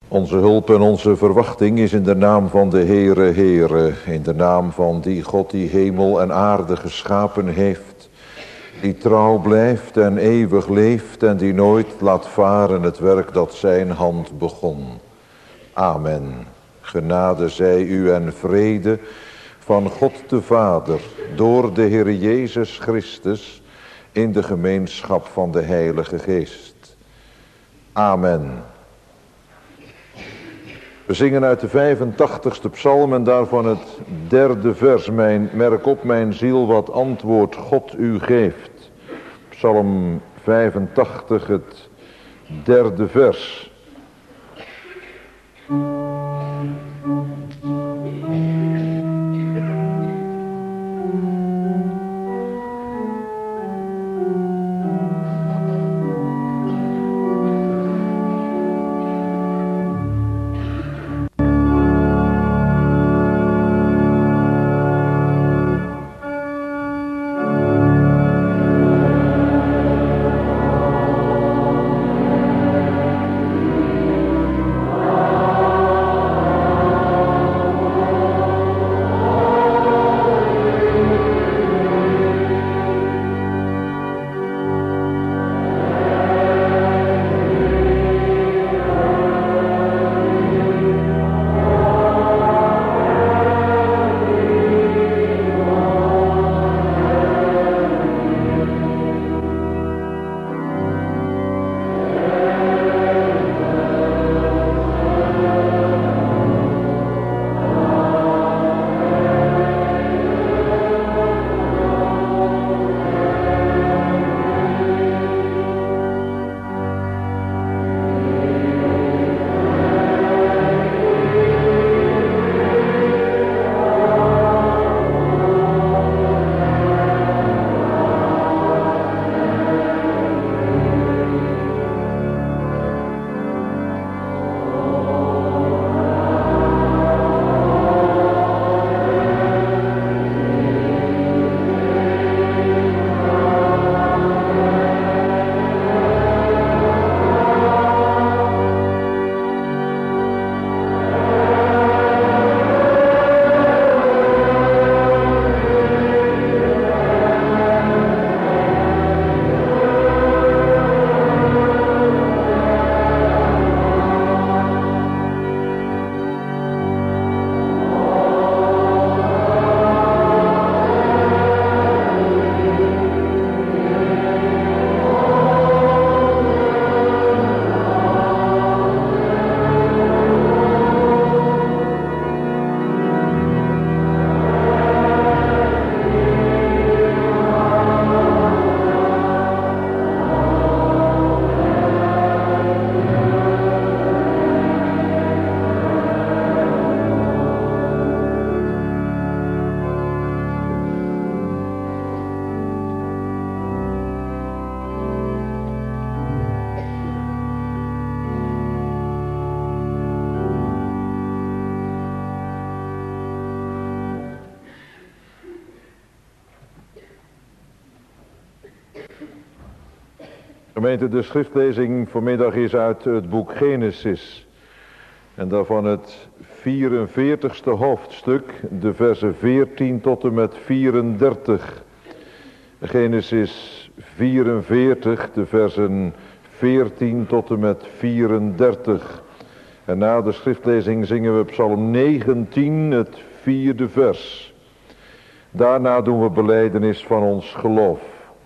Onze hulp en onze verwachting is in de naam van de Heere, in de naam van die God die hemel en aarde geschapen heeft, die trouw blijft en eeuwig leeft en die nooit laat varen het werk dat zijn hand begon. Amen. Genade zij u en vrede van God de Vader, door de Heer Jezus Christus, in de gemeenschap van de Heilige Geest. Amen. We zingen uit de 85ste psalm en daarvan het derde vers. Merk op mijn ziel wat antwoord God u geeft. Psalm 85, het derde vers. Gemeente, de schriftlezing vanmiddag is uit het boek Genesis. En daarvan het 44ste hoofdstuk, de versen 14 tot en met 34. Genesis 44, de versen 14 tot en met 34. En na de schriftlezing zingen we Psalm 19, het 4e vers. Daarna doen we belijdenis van ons geloof.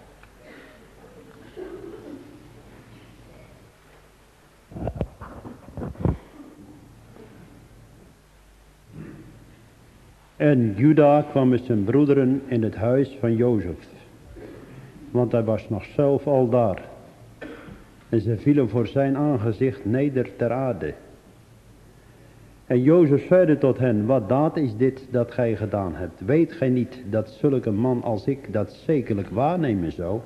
En Juda kwam met zijn broederen in het huis van Jozef, want hij was nog zelf al daar. En ze vielen voor zijn aangezicht neder ter aarde. En Jozef zeide tot hen, wat daad is dit dat gij gedaan hebt? Weet gij niet dat zulke man als ik dat zekerlijk waarnemen zou?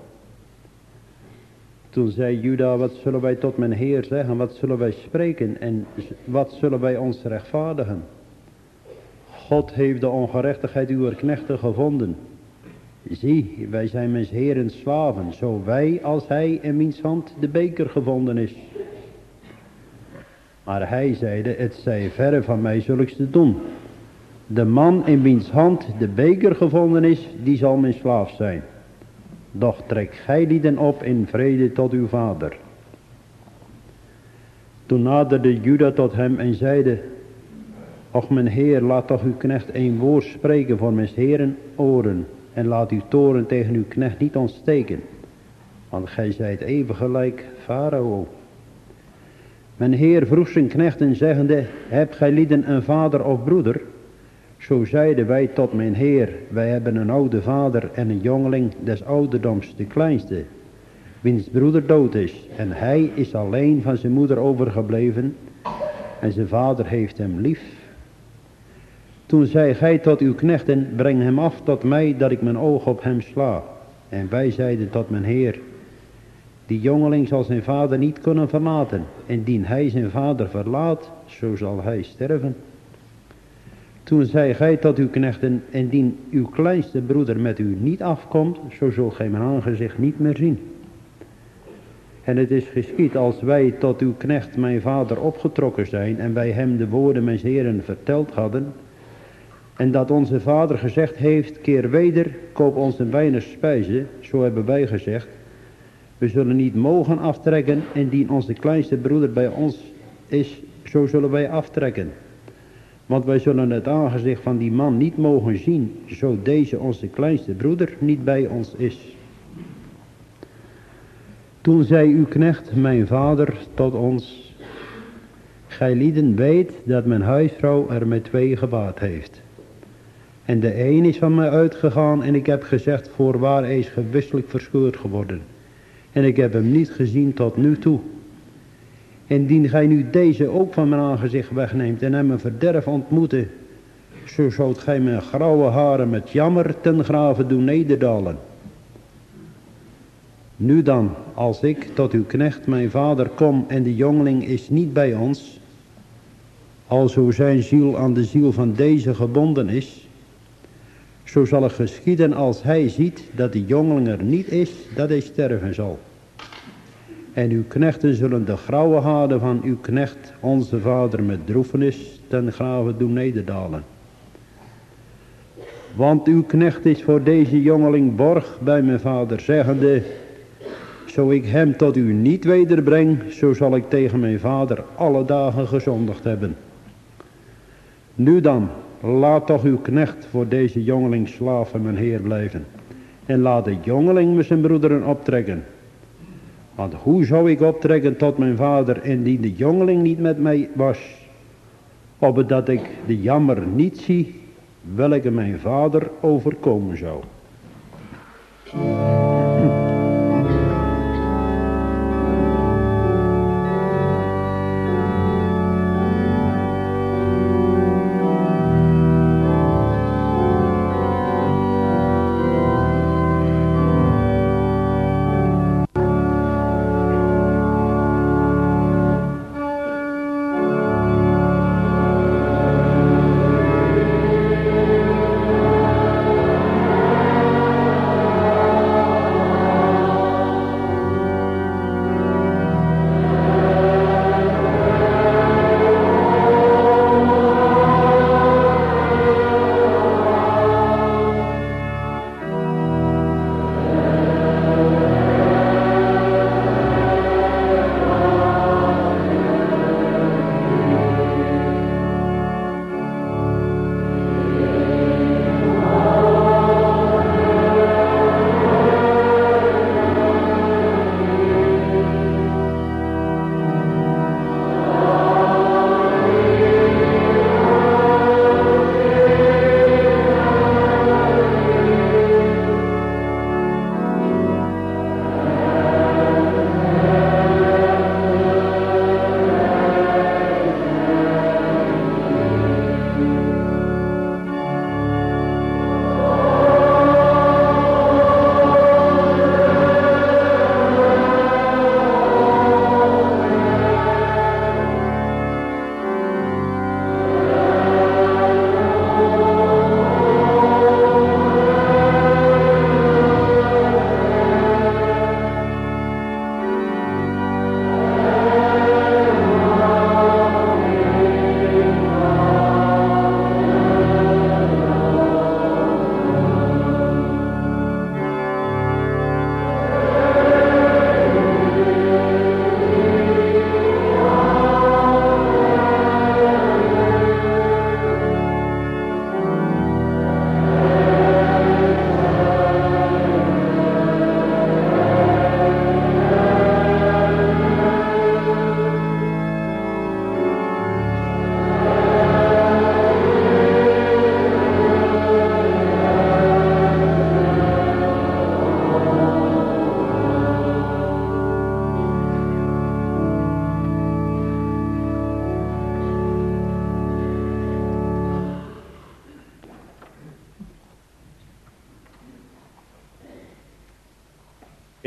Toen zei Juda, wat zullen wij tot mijn Heer zeggen? Wat zullen wij spreken en wat zullen wij ons rechtvaardigen? God heeft de ongerechtigheid uw knechten gevonden. Zie, wij zijn mijn Heerens slaven, zo wij als hij in wiens hand de beker gevonden is. Maar hij zeide, het zij verre van mij zulks te doen. De man in wiens hand de beker gevonden is, die zal mijn slaaf zijn. Doch trek gij lieden op in vrede tot uw vader. Toen naderde Juda tot hem en zeide, och mijn heer, laat toch uw knecht een woord spreken voor mijn heren oren. En laat uw toren tegen uw knecht niet ontsteken. Want gij zijt even gelijk Farao. Mijn heer vroeg zijn knechten zeggende, hebt gij lieden een vader of broeder? Zo zeiden wij tot mijn heer, wij hebben een oude vader en een jongeling des ouderdoms, de kleinste, wiens broeder dood is. En hij is alleen van zijn moeder overgebleven en zijn vader heeft hem lief. Toen zei gij tot uw knechten, breng hem af tot mij, dat ik mijn oog op hem sla. En wij zeiden tot mijn heer, die jongeling zal zijn vader niet kunnen verlaten. Indien hij zijn vader verlaat, zo zal hij sterven. Toen zei gij tot uw knechten, indien uw kleinste broeder met u niet afkomt, zo zult gij mijn aangezicht niet meer zien. En het is geschied als wij tot uw knecht mijn vader opgetrokken zijn en wij hem de woorden mijn heren verteld hadden, en dat onze vader gezegd heeft, keer weder, koop ons een weinig spijze, zo hebben wij gezegd, we zullen niet mogen aftrekken, indien onze kleinste broeder bij ons is, zo zullen wij aftrekken. Want wij zullen het aangezicht van die man niet mogen zien, zo deze onze kleinste broeder niet bij ons is. Toen zei uw knecht, mijn vader, tot ons, gij lieden weet dat mijn huisvrouw er met 2 gebaat heeft. En de een is van mij uitgegaan en ik heb gezegd, voorwaar hij is gewisselijk verscheurd geworden. En ik heb hem niet gezien tot nu toe. Indien gij nu deze ook van mijn aangezicht wegneemt en hem een verderf ontmoeten, zo zult gij mijn grauwe haren met jammer ten grave doen nederdalen. Nu dan, als ik tot uw knecht mijn vader kom en de jongeling is niet bij ons, alzo zijn ziel aan de ziel van deze gebonden is, zo zal het geschieden als hij ziet dat de jongeling er niet is, dat hij sterven zal. En uw knechten zullen de grauwe haren van uw knecht, onze vader, met droefenis ten grave doen nederdalen. Want uw knecht is voor deze jongeling borg bij mijn vader, zeggende, zo ik hem tot u niet wederbreng, zo zal ik tegen mijn vader alle dagen gezondigd hebben. Nu dan, laat toch uw knecht voor deze jongeling slaaf van mijn heer blijven. En laat de jongeling met zijn broederen optrekken. Want hoe zou ik optrekken tot mijn vader, indien de jongeling niet met mij was? Opdat ik de jammer niet zie, welke mijn vader overkomen zou.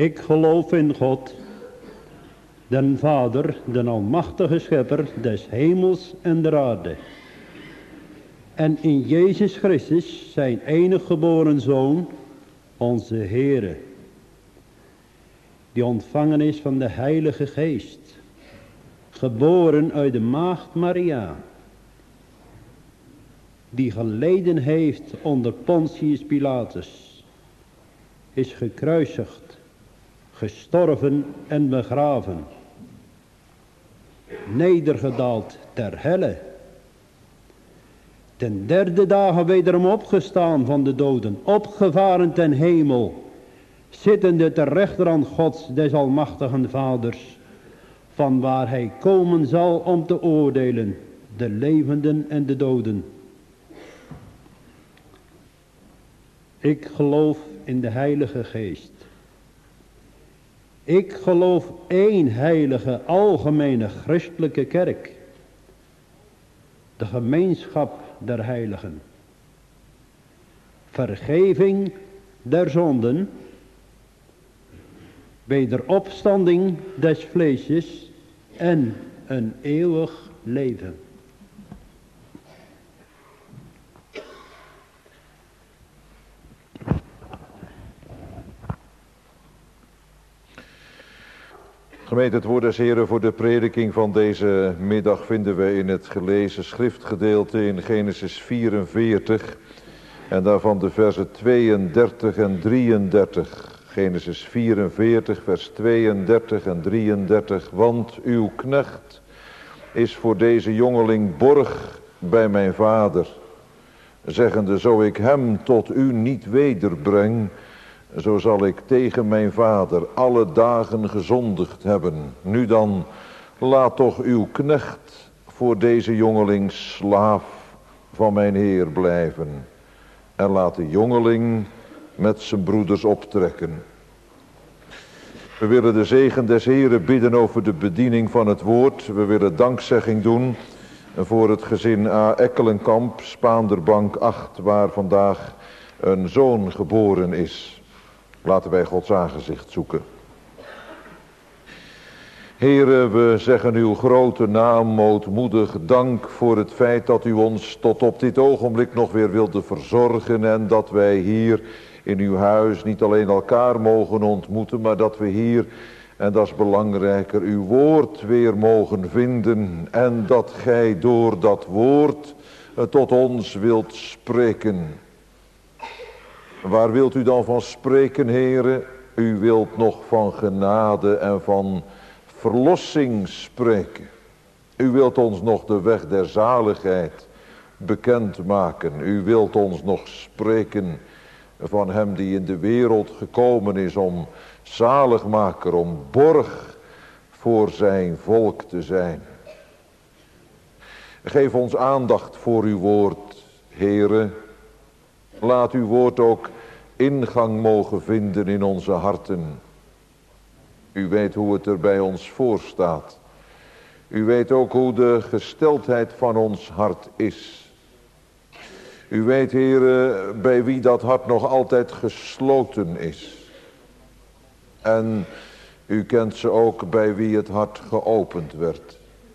Ik geloof in God, den Vader, den almachtige schepper des hemels en der aarde. En in Jezus Christus, zijn enige geboren Zoon, onze Heere, die ontvangen is van de Heilige Geest, geboren uit de maagd Maria, die geleden heeft onder Pontius Pilatus, is gekruisigd, gestorven en begraven, nedergedaald ter helle, ten derde dagen wederom opgestaan van de doden, opgevaren ten hemel, zittende ter rechterhand Gods des almachtigen Vaders, van waar hij komen zal om te oordelen, de levenden en de doden. Ik geloof in de Heilige Geest. Ik geloof één heilige, algemene, christelijke kerk. De gemeenschap der heiligen. Vergeving der zonden. Wederopstanding des vleesjes. En een eeuwig leven. Gemeente, het woord des Heren voor de prediking van deze middag vinden we in het gelezen schriftgedeelte in Genesis 44 en daarvan de versen 32 en 33. Genesis 44 vers 32 en 33. Want uw knecht is voor deze jongeling borg bij mijn vader, zeggende, zo ik hem tot u niet wederbreng, zo zal ik tegen mijn vader alle dagen gezondigd hebben. Nu dan, laat toch uw knecht voor deze jongeling slaaf van mijn Heer blijven. En laat de jongeling met zijn broeders optrekken. We willen de zegen des Heren bidden over de bediening van het woord. We willen dankzegging doen voor het gezin A. Ekkelenkamp, Spaanderbank 8, waar vandaag een zoon geboren is. Laten wij Gods aangezicht zoeken. Heere, we zeggen uw grote naam moedmoedig dank voor het feit dat u ons tot op dit ogenblik nog weer wilde verzorgen. En dat wij hier in uw huis niet alleen elkaar mogen ontmoeten, maar dat we hier, en dat is belangrijker, uw woord weer mogen vinden. En dat gij door dat woord tot ons wilt spreken. Waar wilt u dan van spreken, Heere? U wilt nog van genade en van verlossing spreken. U wilt ons nog de weg der zaligheid bekendmaken. U wilt ons nog spreken van hem die in de wereld gekomen is om zaligmaker, om borg voor zijn volk te zijn. Geef ons aandacht voor uw woord, Heere. Laat uw woord ook ingang mogen vinden in onze harten. U weet hoe het er bij ons voor staat. U weet ook hoe de gesteldheid van ons hart is. U weet, Heere, bij wie dat hart nog altijd gesloten is. En u kent ze ook bij wie het hart geopend werd.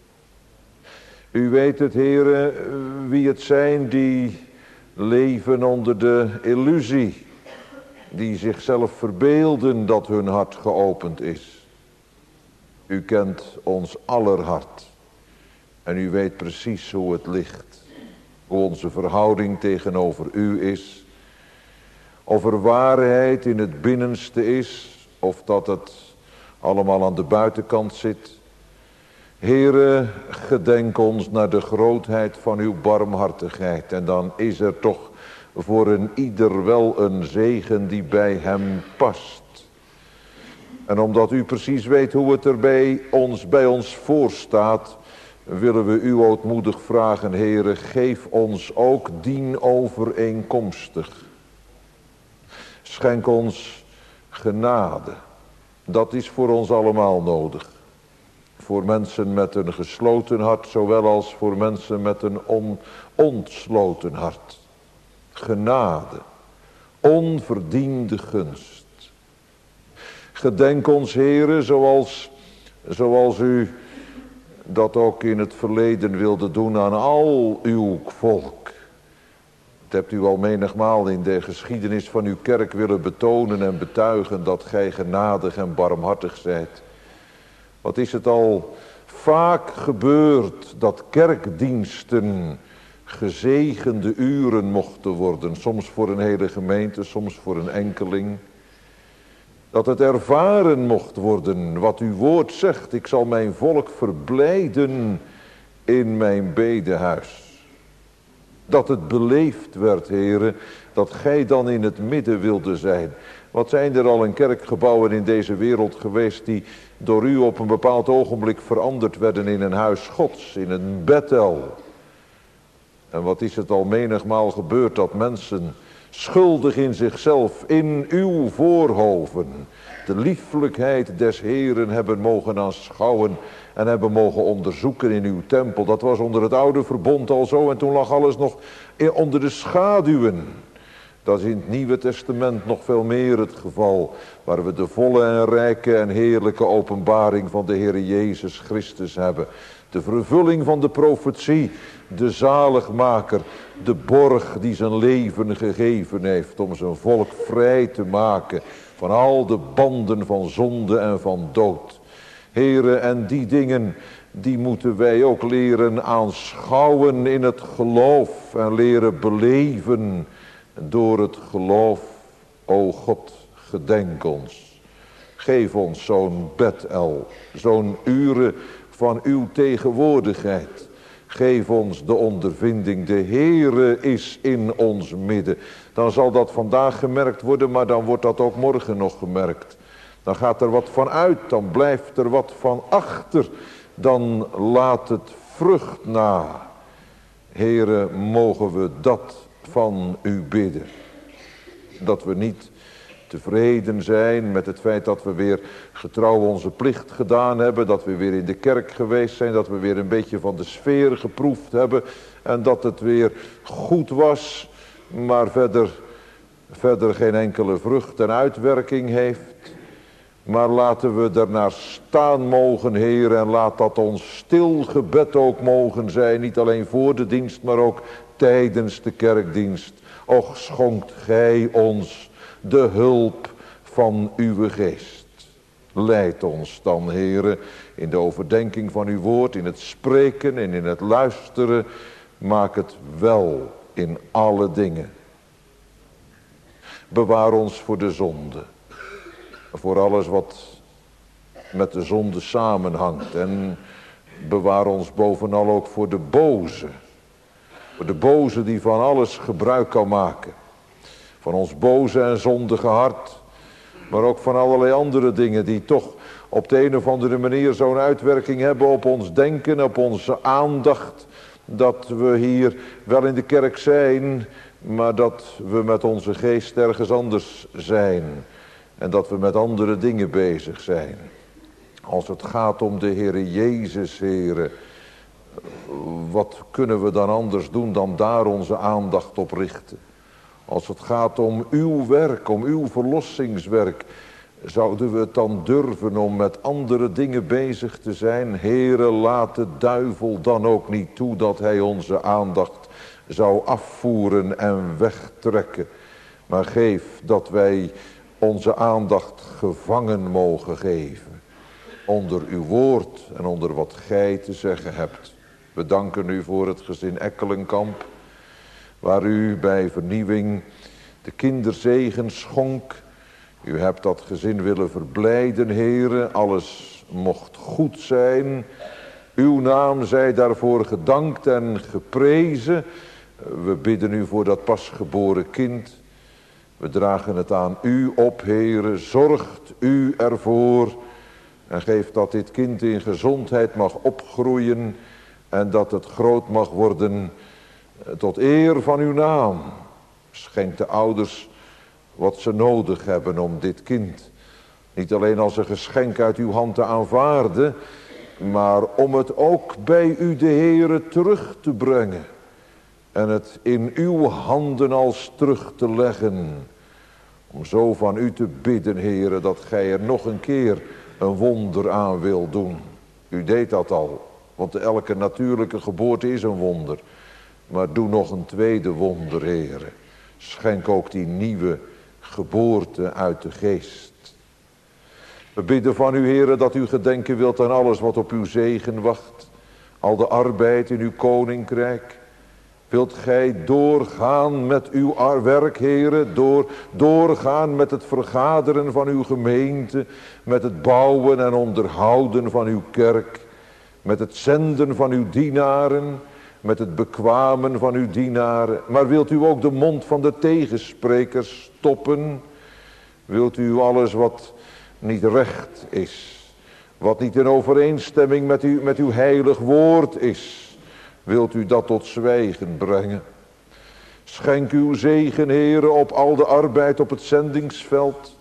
U weet het, Heere, wie het zijn die leven onder de illusie, die zichzelf verbeelden dat hun hart geopend is. U kent ons aller hart en u weet precies hoe het ligt, hoe onze verhouding tegenover u is, of er waarheid in het binnenste is, of dat het allemaal aan de buitenkant zit. Heere, gedenk ons naar de grootheid van uw barmhartigheid. En dan is er toch voor een ieder wel een zegen die bij hem past. En omdat u precies weet hoe het er bij ons voorstaat, willen we u ootmoedig vragen, Heere, geef ons ook dien overeenkomstig. Schenk ons genade. Dat is voor ons allemaal nodig. Voor mensen met een gesloten hart, zowel als voor mensen met een ontsloten hart. Genade, onverdiende gunst. Gedenk ons, Heere, zoals u dat ook in het verleden wilde doen aan al uw volk. Het hebt u al menigmaal in de geschiedenis van uw kerk willen betonen en betuigen dat gij genadig en barmhartig zijt. Wat is het al vaak gebeurd dat kerkdiensten gezegende uren mochten worden. Soms voor een hele gemeente, soms voor een enkeling. Dat het ervaren mocht worden wat uw woord zegt. Ik zal mijn volk verblijden in mijn bedehuis. Dat het beleefd werd, Heere, dat gij dan in het midden wilde zijn. Wat zijn er al in kerkgebouwen in deze wereld geweest die door u op een bepaald ogenblik veranderd werden in een huis Gods, in een Bethel. En wat is het al menigmaal gebeurd dat mensen schuldig in zichzelf, in uw voorhoven, de lieflijkheid des Heeren hebben mogen aanschouwen en hebben mogen onderzoeken in uw tempel. Dat was onder het oude verbond al zo en toen lag alles nog onder de schaduwen. Dat is in het Nieuwe Testament nog veel meer het geval, waar we de volle en rijke en heerlijke openbaring van de Heer Jezus Christus hebben. De vervulling van de profetie, de zaligmaker, de borg die zijn leven gegeven heeft om zijn volk vrij te maken van al de banden van zonde en van dood. Heere, en die dingen, die moeten wij ook leren aanschouwen in het geloof en leren beleven door het geloof. O God, gedenk ons. Geef ons zo'n Bethel, zo'n uren van uw tegenwoordigheid. Geef ons de ondervinding, de Heere is in ons midden. Dan zal dat vandaag gemerkt worden, maar dan wordt dat ook morgen nog gemerkt. Dan gaat er wat van uit, dan blijft er wat van achter. Dan laat het vrucht na. Heere, mogen we dat van u bidden. Dat we niet tevreden zijn met het feit dat we weer getrouw onze plicht gedaan hebben. Dat we weer in de kerk geweest zijn. Dat we weer een beetje van de sfeer geproefd hebben. En dat het weer goed was. Maar verder geen enkele vrucht en uitwerking heeft. Maar laten we ernaar staan mogen, Heer. En laat dat ons stil gebed ook mogen zijn. Niet alleen voor de dienst, maar ook tijdens de kerkdienst. Och, schonkt gij ons de hulp van uw geest. Leid ons dan, Heere, in de overdenking van uw woord, in het spreken en in het luisteren. Maak het wel in alle dingen. Bewaar ons voor de zonde. Voor alles wat met de zonde samenhangt. En bewaar ons bovenal ook voor de boze. Voor de boze die van alles gebruik kan maken. Van ons boze en zondige hart. Maar ook van allerlei andere dingen die toch op de een of andere manier zo'n uitwerking hebben op ons denken, op onze aandacht. Dat we hier wel in de kerk zijn, maar dat we met onze geest ergens anders zijn. En dat we met andere dingen bezig zijn. Als het gaat om de Heere Jezus, Heere. Wat kunnen we dan anders doen dan daar onze aandacht op richten? Als het gaat om uw werk, om uw verlossingswerk. Zouden we het dan durven om met andere dingen bezig te zijn? Heere, laat de duivel dan ook niet toe dat hij onze aandacht zou afvoeren en wegtrekken. Maar geef dat wij onze aandacht gevangen mogen geven. Onder uw woord en onder wat gij te zeggen hebt. We danken u voor het gezin Ekkelenkamp. Waar u bij vernieuwing de kinderzegen schonk. U hebt dat gezin willen verblijden, Heere. Alles mocht goed zijn. Uw naam zij daarvoor gedankt en geprezen. We bidden u voor dat pasgeboren kind. We dragen het aan u op, Heere. Zorgt u ervoor. En geef dat dit kind in gezondheid mag opgroeien. En dat het groot mag worden tot eer van uw naam. Schenk de ouders wat ze nodig hebben om dit kind niet alleen als een geschenk uit uw hand te aanvaarden, maar om het ook bij u de Heere terug te brengen. En het in uw handen als terug te leggen. Om zo van u te bidden, Heere, dat gij er nog een keer een wonder aan wilt doen. U deed dat al, want elke natuurlijke geboorte is een wonder. Maar doe nog een tweede wonder, Heere. Schenk ook die nieuwe geboorte uit de geest. We bidden van u, Heere, dat u gedenken wilt aan alles wat op uw zegen wacht. Al de arbeid in uw koninkrijk. Wilt gij doorgaan met uw werk, Heere, doorgaan met het vergaderen van uw gemeente, met het bouwen en onderhouden van uw kerk, met het zenden van uw dienaren, met het bekwamen van uw dienaren. Maar wilt u ook de mond van de tegensprekers stoppen? Wilt u alles wat niet recht is, wat niet in overeenstemming met uw heilig woord is, wilt u dat tot zwijgen brengen? Schenk uw zegen, Heere, op al de arbeid op het zendingsveld.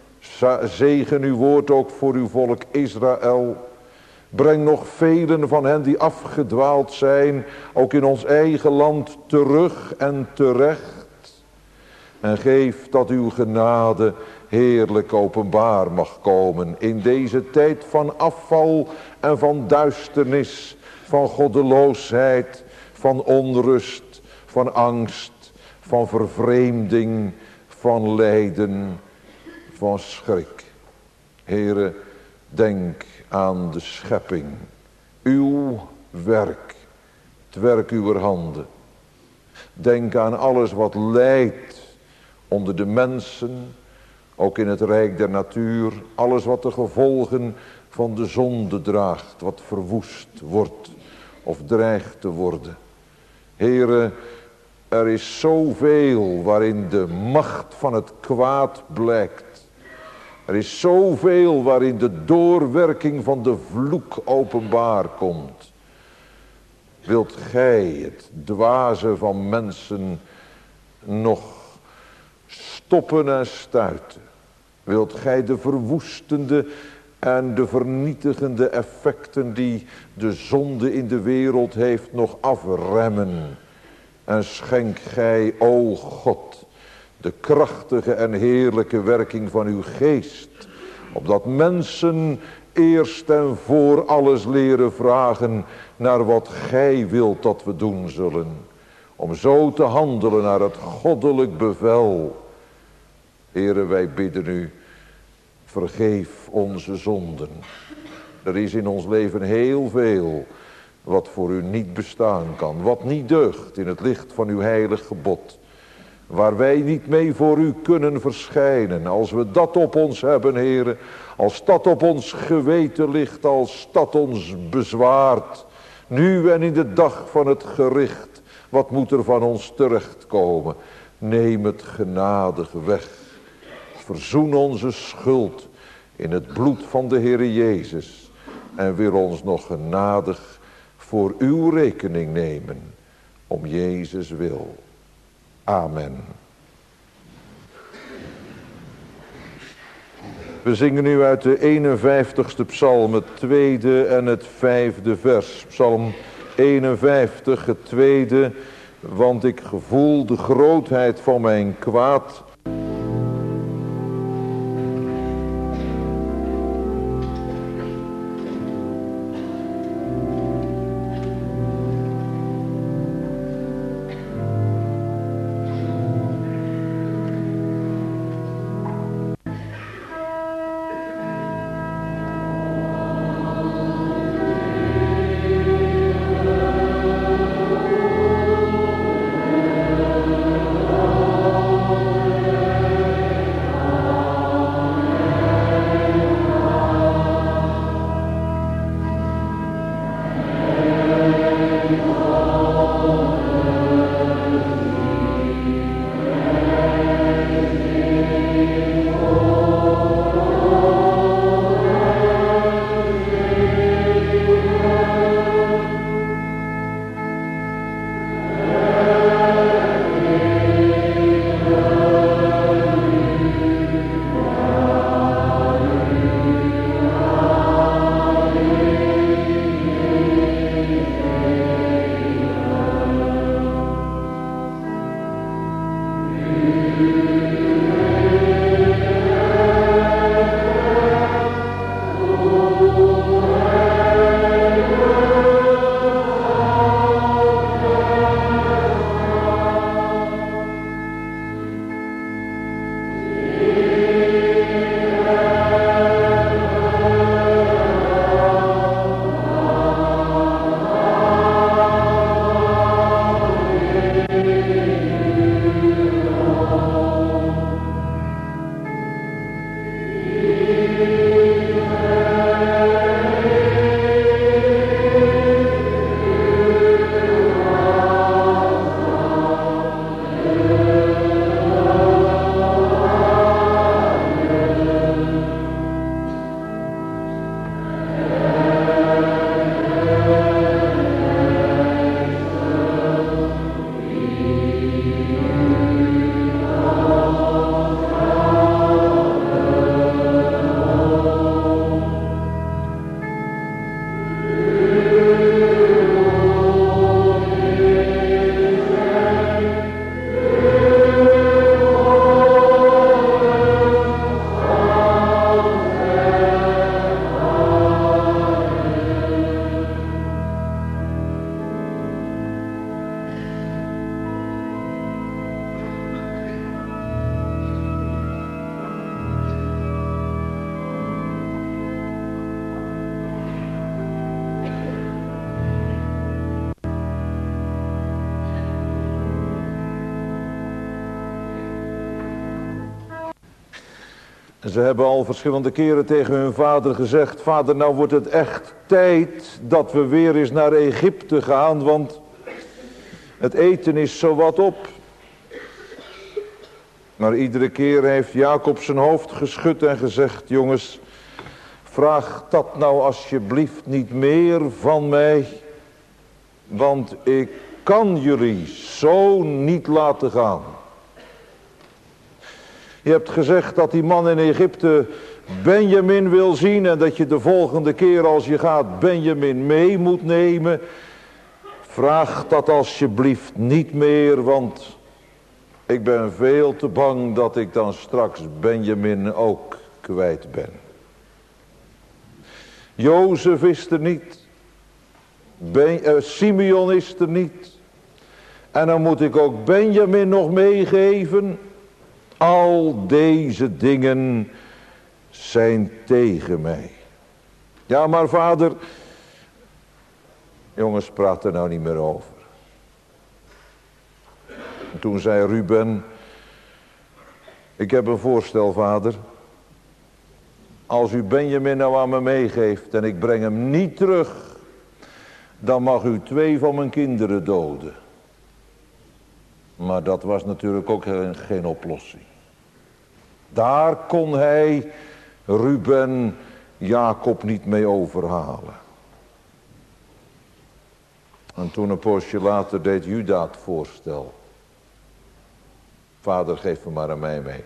Zegen uw woord ook voor uw volk Israël. Breng nog velen van hen die afgedwaald zijn, ook in ons eigen land, terug en terecht. En geef dat uw genade heerlijk openbaar mag komen in deze tijd van afval en van duisternis, van goddeloosheid, van onrust, van angst, van vervreemding, van lijden, van schrik. Heere, denk aan de schepping, uw werk, het werk uw handen. Denk aan alles wat lijdt onder de mensen, ook in het rijk der natuur, alles wat de gevolgen van de zonde draagt, wat verwoest wordt of dreigt te worden. Heere, er is zoveel waarin de macht van het kwaad blijkt. Er is zoveel waarin de doorwerking van de vloek openbaar komt. Wilt gij het dwaze van mensen nog stoppen en stuiten? Wilt gij de verwoestende en de vernietigende effecten die de zonde in de wereld heeft nog afremmen? En schenk gij, o God, de krachtige en heerlijke werking van uw geest, opdat mensen eerst en voor alles leren vragen naar wat gij wilt dat we doen zullen, om zo te handelen naar het goddelijk bevel. Heere, wij bidden u, vergeef onze zonden. Er is in ons leven heel veel wat voor u niet bestaan kan, wat niet deugt in het licht van uw heilig gebod, waar wij niet mee voor u kunnen verschijnen. Als we dat op ons hebben, Heere, als dat op ons geweten ligt, als dat ons bezwaart, nu en in de dag van het gericht, wat moet er van ons terechtkomen? Neem het genadig weg. Verzoen onze schuld in het bloed van de Heere Jezus en wil ons nog genadig voor uw rekening nemen, om Jezus wil. Amen. We zingen nu uit de 51ste psalm, het tweede en het vijfde vers. Psalm 51, het tweede, want ik gevoel de grootheid van mijn kwaad. Ze hebben al verschillende keren tegen hun vader gezegd: vader, nou wordt het echt tijd dat we weer eens naar Egypte gaan, want het eten is zowat op. Maar iedere keer heeft Jacob zijn hoofd geschud en gezegd: jongens, vraag dat nou alsjeblieft niet meer van mij, want ik kan jullie zo niet laten gaan. Je hebt gezegd dat die man in Egypte Benjamin wil zien en dat je de volgende keer als je gaat Benjamin mee moet nemen. Vraag dat alsjeblieft niet meer, want ik ben veel te bang dat ik dan straks Benjamin ook kwijt ben. Jozef is er niet. Simeon is er niet. En dan moet ik ook Benjamin nog meegeven. Al deze dingen zijn tegen mij. Ja, maar vader, jongens, praat er nou niet meer over. En toen zei Ruben: ik heb een voorstel, vader. Als u Benjamin nou aan me meegeeft en ik breng hem niet terug, dan mag u 2 van mijn kinderen doden. Maar dat was natuurlijk ook geen oplossing. Daar kon hij Ruben Jacob niet mee overhalen. En toen een poosje later deed Juda het voorstel: vader, geef hem maar aan mij mee.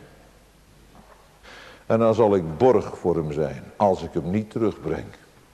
En dan zal ik borg voor hem zijn als ik hem niet terugbreng.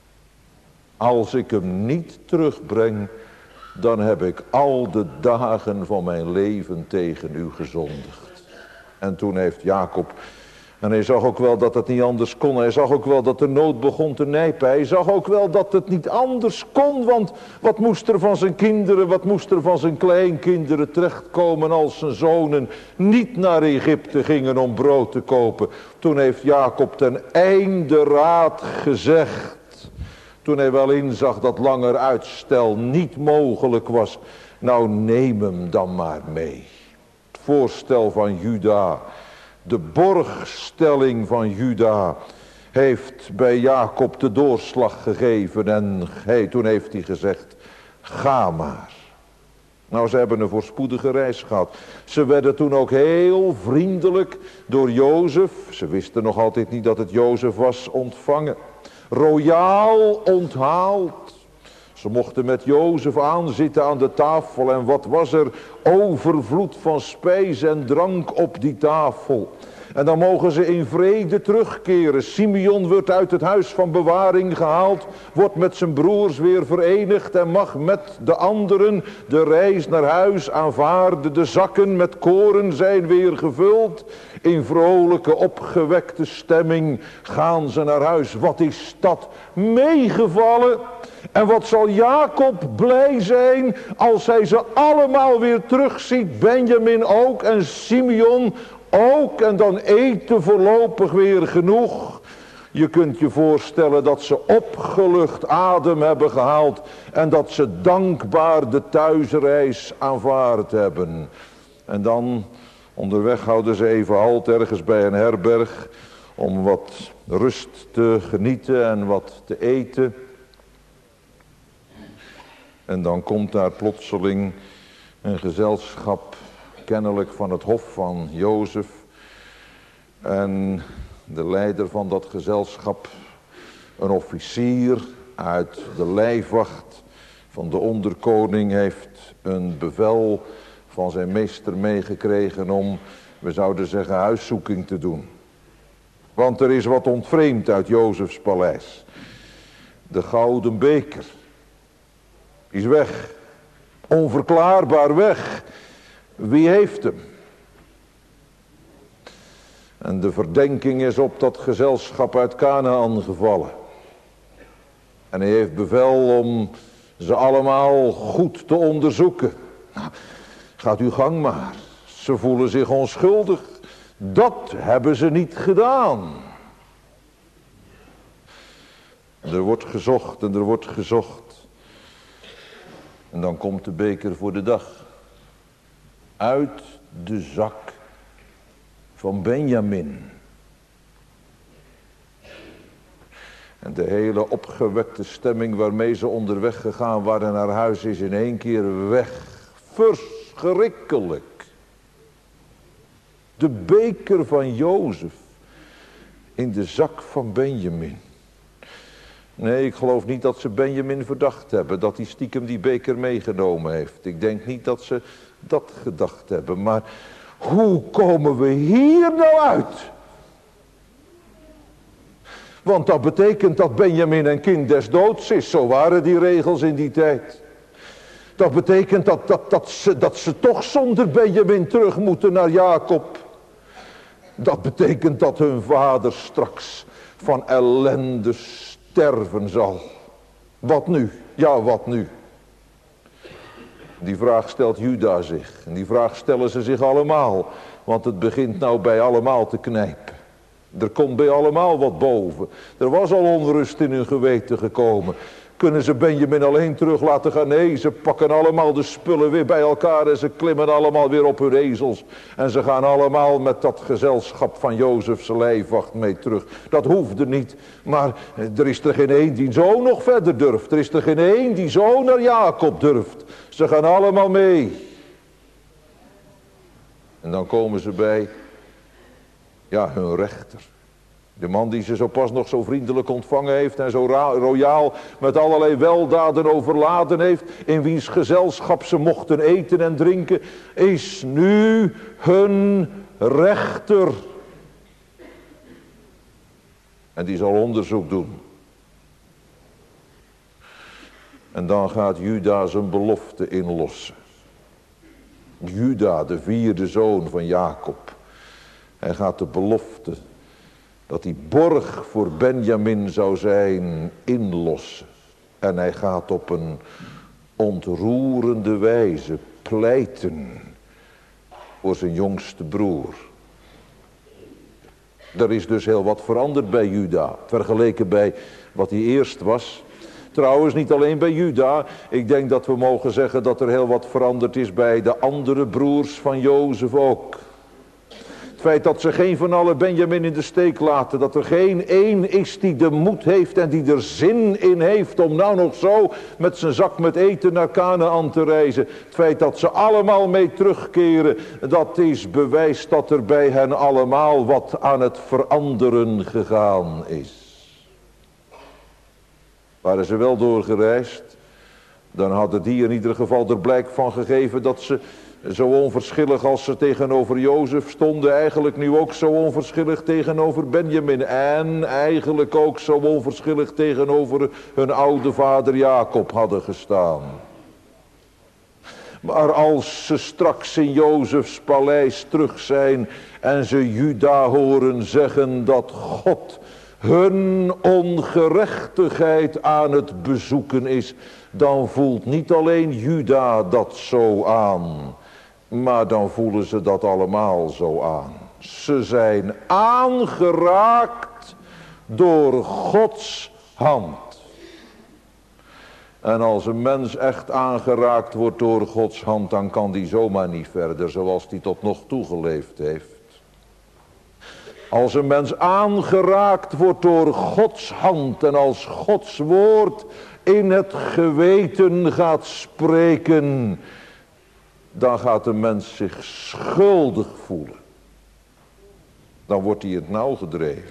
Als ik hem niet terugbreng, dan heb ik al de dagen van mijn leven tegen u gezondigd. En toen heeft Jacob, en hij zag ook wel dat het niet anders kon. Hij zag ook wel dat de nood begon te nijpen. Hij zag ook wel dat het niet anders kon. Want wat moest er van zijn kinderen, wat moest er van zijn kleinkinderen terechtkomen als zijn zonen niet naar Egypte gingen om brood te kopen. Toen heeft Jacob ten einde raad gezegd. Toen hij wel inzag dat langer uitstel niet mogelijk was: nou, neem hem dan maar mee. Het voorstel van Juda, de borgstelling van Juda, heeft bij Jacob de doorslag gegeven. En toen heeft hij gezegd: ga maar. Nou, ze hebben een voorspoedige reis gehad. Ze werden toen ook heel vriendelijk door Jozef. Ze wisten nog altijd niet dat het Jozef was, ontvangen. Royaal onthaald. Ze mochten met Jozef aanzitten aan de tafel. En wat was er overvloed van spijs en drank op die tafel. En dan mogen ze in vrede terugkeren. Simeon wordt uit het huis van bewaring gehaald. Wordt met zijn broers weer verenigd. En mag met de anderen de reis naar huis aanvaarden. De zakken met koren zijn weer gevuld. In vrolijke opgewekte stemming gaan ze naar huis. Wat is dat meegevallen? En wat zal Jacob blij zijn als hij ze allemaal weer terugziet. Benjamin ook en Simeon ook. En dan eten voorlopig weer genoeg. Je kunt je voorstellen dat ze opgelucht adem hebben gehaald. En dat ze dankbaar de thuisreis aanvaard hebben. En dan onderweg houden ze even halt ergens bij een herberg. Om wat rust te genieten en wat te eten. En dan komt daar plotseling een gezelschap, kennelijk van het hof van Jozef. En de leider van dat gezelschap, een officier uit de lijfwacht van de onderkoning, heeft een bevel van zijn meester meegekregen om, we zouden zeggen, huiszoeking te doen. Want er is wat ontvreemd uit Jozefs paleis. De gouden beker is weg. Onverklaarbaar weg. Wie heeft hem? En de verdenking is op dat gezelschap uit Kanaan gevallen. En hij heeft bevel om ze allemaal goed te onderzoeken. Nou, gaat uw gang maar. Ze voelen zich onschuldig. Dat hebben ze niet gedaan. Er wordt gezocht en er wordt gezocht. En dan komt de beker voor de dag. Uit de zak van Benjamin. En de hele opgewekte stemming waarmee ze onderweg gegaan waren naar huis is in één keer weg. Verschrikkelijk. De beker van Jozef in de zak van Benjamin. Nee, ik geloof niet dat ze Benjamin verdacht hebben, dat hij stiekem die beker meegenomen heeft. Ik denk niet dat ze dat gedacht hebben, maar hoe komen we hier nou uit? Want dat betekent dat Benjamin een kind des doods is, zo waren die regels in die tijd. Dat betekent dat ze toch zonder Benjamin terug moeten naar Jacob. Dat betekent dat hun vader straks van ellende sterven zal. Wat nu? Ja, wat nu? Die vraag stelt Juda zich. En die vraag stellen ze zich allemaal. Want het begint nou bij allemaal te knijpen. Er komt bij allemaal wat boven. Er was al onrust in hun geweten gekomen. Kunnen ze Benjamin alleen terug laten gaan? Nee, ze pakken allemaal de spullen weer bij elkaar en ze klimmen allemaal weer op hun ezels. En ze gaan allemaal met dat gezelschap van Jozefse lijfwacht mee terug. Dat hoefde niet, maar er is er geen één die zo nog verder durft. Er is er geen één die zo naar Jacob durft. Ze gaan allemaal mee. En dan komen ze bij, ja, hun rechter. De man die ze zo pas nog zo vriendelijk ontvangen heeft en zo royaal met allerlei weldaden overladen heeft, in wiens gezelschap ze mochten eten en drinken, is nu hun rechter. En die zal onderzoek doen. En dan gaat Juda zijn belofte inlossen. Juda, de vierde zoon van Jacob. Hij gaat de belofte dat hij borg voor Benjamin zou zijn inlossen. En hij gaat op een ontroerende wijze pleiten voor zijn jongste broer. Er is dus heel wat veranderd bij Juda, vergeleken bij wat hij eerst was. Trouwens, niet alleen bij Juda. Ik denk dat we mogen zeggen dat er heel wat veranderd is bij de andere broers van Jozef ook. Het feit dat ze geen van allen Benjamin in de steek laten. Dat er geen één is die de moed heeft en die er zin in heeft om nou nog zo met zijn zak met eten naar Kanaan te reizen. Het feit dat ze allemaal mee terugkeren, dat is bewijs dat er bij hen allemaal wat aan het veranderen gegaan is. Waren ze wel doorgereisd, dan hadden die in ieder geval er blijk van gegeven dat ze zo onverschillig als ze tegenover Jozef stonden, eigenlijk nu ook zo onverschillig tegenover Benjamin. En eigenlijk ook zo onverschillig tegenover hun oude vader Jacob hadden gestaan. Maar als ze straks in Jozefs paleis terug zijn en ze Juda horen zeggen dat God hun ongerechtigheid aan het bezoeken is, dan voelt niet alleen Juda dat zo aan, maar dan voelen ze dat allemaal zo aan. Ze zijn aangeraakt door Gods hand. En als een mens echt aangeraakt wordt door Gods hand, dan kan die zomaar niet verder zoals die tot nog toe geleefd heeft. Als een mens aangeraakt wordt door Gods hand en als Gods woord in het geweten gaat spreken, dan gaat de mens zich schuldig voelen. Dan wordt hij in het nauw gedreven.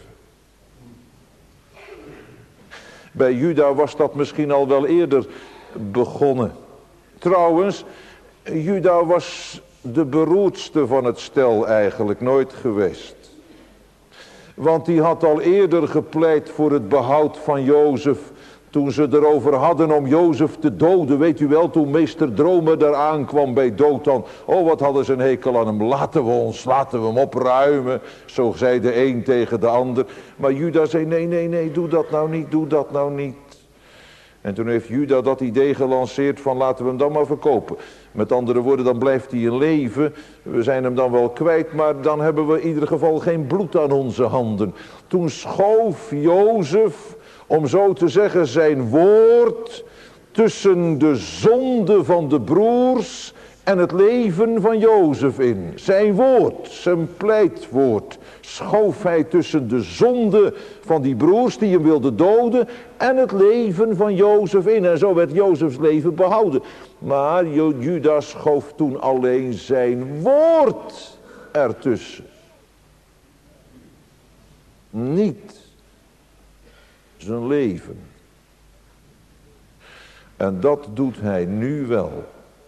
Bij Juda was dat misschien al wel eerder begonnen. Trouwens, Juda was de beroerdste van het stel eigenlijk nooit geweest. Want die had al eerder gepleit voor het behoud van Jozef. Toen ze erover hadden om Jozef te doden. Weet u wel, toen meester Dromer daar aankwam bij Dothan. Oh, wat hadden ze een hekel aan hem. Laten we hem opruimen. Zo zei de een tegen de ander. Maar Juda zei, nee, doe dat nou niet. En toen heeft Juda dat idee gelanceerd van laten we hem dan maar verkopen. Met andere woorden, dan blijft hij in leven. We zijn hem dan wel kwijt, maar dan hebben we in ieder geval geen bloed aan onze handen. Toen schoof Jozef, om zo te zeggen, zijn woord tussen de zonde van de broers en het leven van Jozef in. Zijn woord, zijn pleitwoord, schoof hij tussen de zonde van die broers die hem wilden doden en het leven van Jozef in. En zo werd Jozefs leven behouden. Maar Judas schoof toen alleen zijn woord ertussen. Niet zijn leven. En dat doet hij nu wel.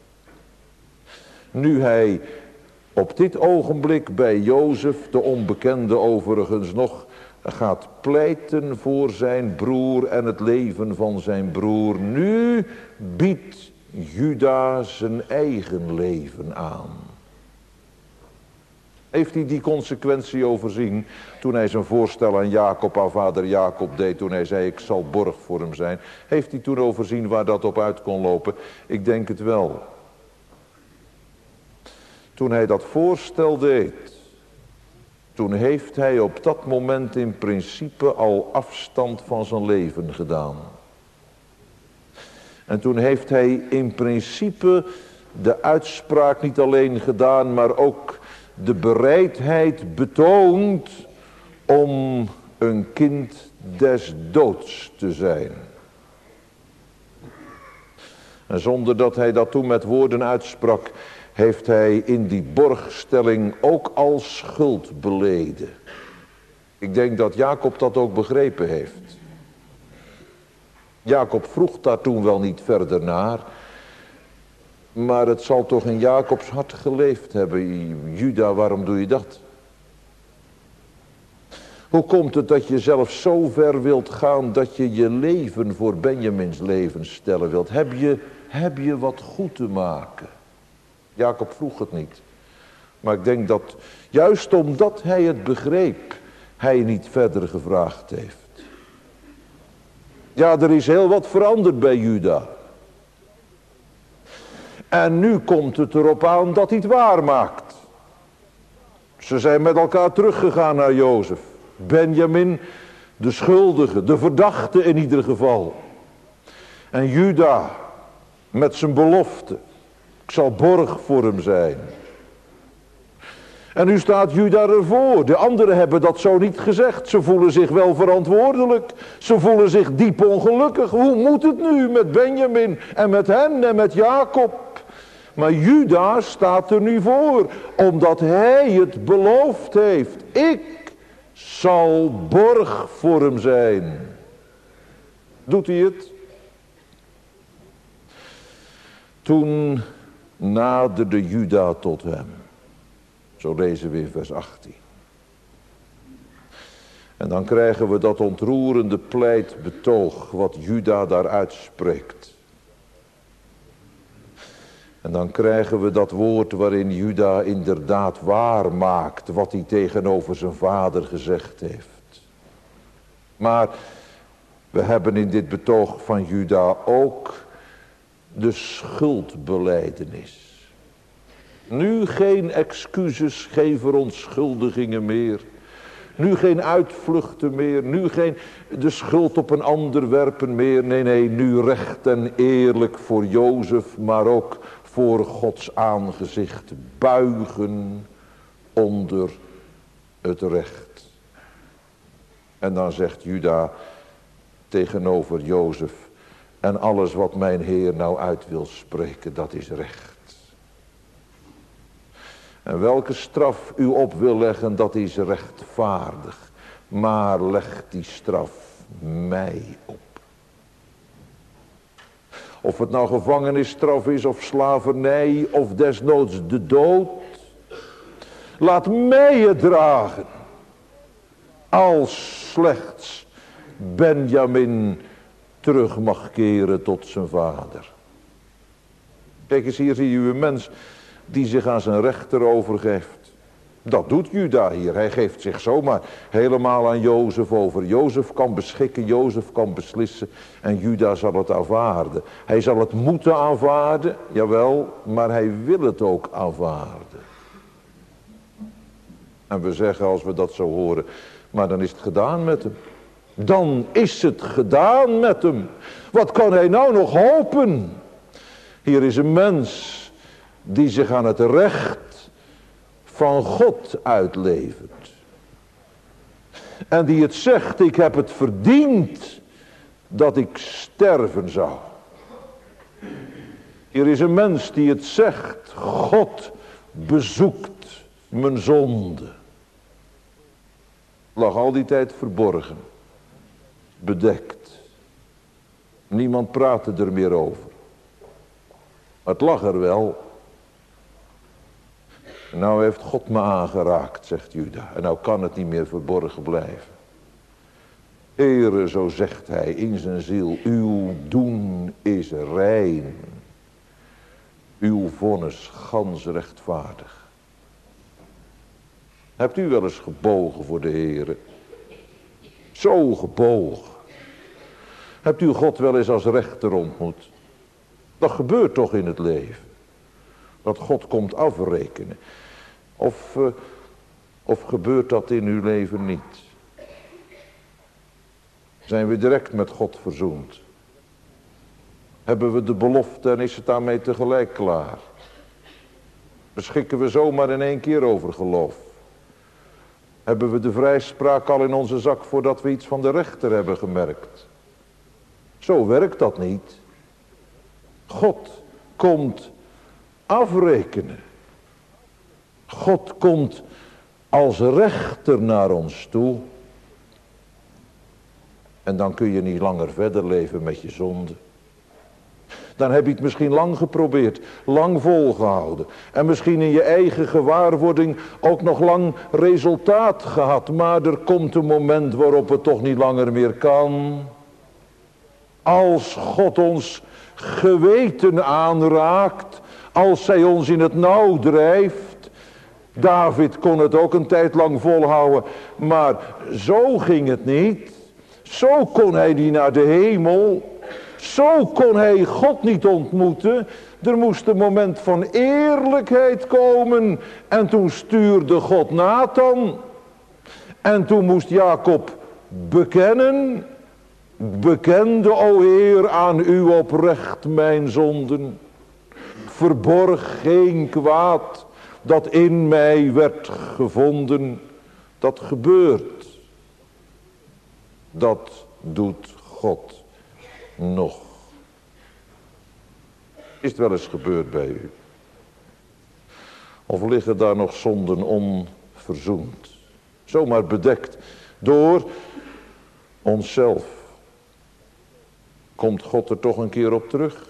Nu hij op dit ogenblik bij Jozef, de onbekende overigens nog, gaat pleiten voor zijn broer en het leven van zijn broer. Nu biedt Juda zijn eigen leven aan. Heeft hij die consequentie overzien toen hij zijn voorstel aan Jacob, aan vader Jacob deed, toen hij zei ik zal borg voor hem zijn? Heeft hij toen overzien waar dat op uit kon lopen? Ik denk het wel. Toen hij dat voorstel deed, toen heeft hij op dat moment in principe al afstand van zijn leven gedaan. En toen heeft hij in principe de uitspraak niet alleen gedaan, maar ook de bereidheid betoond om een kind des doods te zijn. En zonder dat hij dat toen met woorden uitsprak, heeft hij in die borgstelling ook al schuld beleden. Ik denk dat Jacob dat ook begrepen heeft. Jacob vroeg daar toen wel niet verder naar. Maar het zal toch in Jacobs hart geleefd hebben. Juda, waarom doe je dat? Hoe komt het dat je zelf zo ver wilt gaan dat je je leven voor Benjamins leven stellen wilt? Heb je wat goed te maken? Jacob vroeg het niet. Maar ik denk dat juist omdat hij het begreep, hij niet verder gevraagd heeft. Ja, er is heel wat veranderd bij Juda. En nu komt het erop aan dat hij het waarmaakt. Ze zijn met elkaar teruggegaan naar Jozef. Benjamin, de schuldige, de verdachte in ieder geval. En Juda, met zijn belofte. Ik zal borg voor hem zijn. En nu staat Juda ervoor. De anderen hebben dat zo niet gezegd. Ze voelen zich wel verantwoordelijk. Ze voelen zich diep ongelukkig. Hoe moet het nu met Benjamin en met hen en met Jacob? Maar Juda staat er nu voor. Omdat hij het beloofd heeft. Ik zal borg voor hem zijn. Doet hij het? Toen naderde Juda tot hem. Zo lezen we in vers 18. En dan krijgen we dat ontroerende pleitbetoog wat Juda daar uitspreekt. En dan krijgen we dat woord waarin Juda inderdaad waar maakt wat hij tegenover zijn vader gezegd heeft. Maar we hebben in dit betoog van Juda ook de schuldbelijdenis. Nu geen excuses, geen verontschuldigingen meer. Nu geen uitvluchten meer. Nu geen de schuld op een ander werpen meer. Nee, nu recht en eerlijk voor Jozef, maar ook voor Gods aangezicht buigen onder het recht. En dan zegt Juda tegenover Jozef: en alles wat mijn Heer nou uit wil spreken, dat is recht. En welke straf u op wil leggen, dat is rechtvaardig. Maar leg die straf mij op. Of het nou gevangenisstraf is, of slavernij, of desnoods de dood. Laat mij het dragen. Als slechts Benjamin terug mag keren tot zijn vader. Kijk eens, hier zie je een mens die zich aan zijn rechter overgeeft. Dat doet Juda hier. Hij geeft zich zomaar helemaal aan Jozef over. Jozef kan beschikken, Jozef kan beslissen. En Juda zal het aanvaarden. Hij zal het moeten aanvaarden, jawel, maar hij wil het ook aanvaarden. En we zeggen als we dat zo horen, maar dan is het gedaan met hem. Dan is het gedaan met hem. Wat kan hij nou nog hopen? Hier is een mens die zich aan het recht van God uitlevert. En die het zegt, ik heb het verdiend dat ik sterven zou. Hier is een mens die het zegt, God bezoekt mijn zonde. Lag al die tijd verborgen, bedekt. Niemand praatte er meer over. Het lag er wel. En nou heeft God me aangeraakt, zegt Juda. En nou kan het niet meer verborgen blijven. Heere, zo zegt hij in zijn ziel, uw doen is rein. Uw vonnis gans rechtvaardig. Hebt u wel eens gebogen voor de Heere? Zo gebogen. Hebt u God wel eens als rechter ontmoet? Dat gebeurt toch in het leven. Dat God komt afrekenen. Of gebeurt dat in uw leven niet? Zijn we direct met God verzoend? Hebben we de belofte en is het daarmee tegelijk klaar? Beschikken we zomaar in één keer over geloof? Hebben we de vrijspraak al in onze zak voordat we iets van de rechter hebben gemerkt? Zo werkt dat niet. God komt afrekenen. God komt als rechter naar ons toe. En dan kun je niet langer verder leven met je zonde. Dan heb je het misschien lang geprobeerd, lang volgehouden. En misschien in je eigen gewaarwording ook nog lang resultaat gehad. Maar er komt een moment waarop het toch niet langer meer kan. Als God ons geweten aanraakt, als hij ons in het nauw drijft. David kon het ook een tijd lang volhouden, maar zo ging het niet. Zo kon hij niet naar de hemel. Zo kon hij God niet ontmoeten. Er moest een moment van eerlijkheid komen. En toen stuurde God Nathan. En toen moest Jacob bekennen. Bekende, o Heer, aan u oprecht mijn zonden. Verborg geen kwaad dat in mij werd gevonden. Dat gebeurt. Dat doet God nog. Is het wel eens gebeurd bij u? Of liggen daar nog zonden onverzoend? Zomaar bedekt door onszelf. Komt God er toch een keer op terug?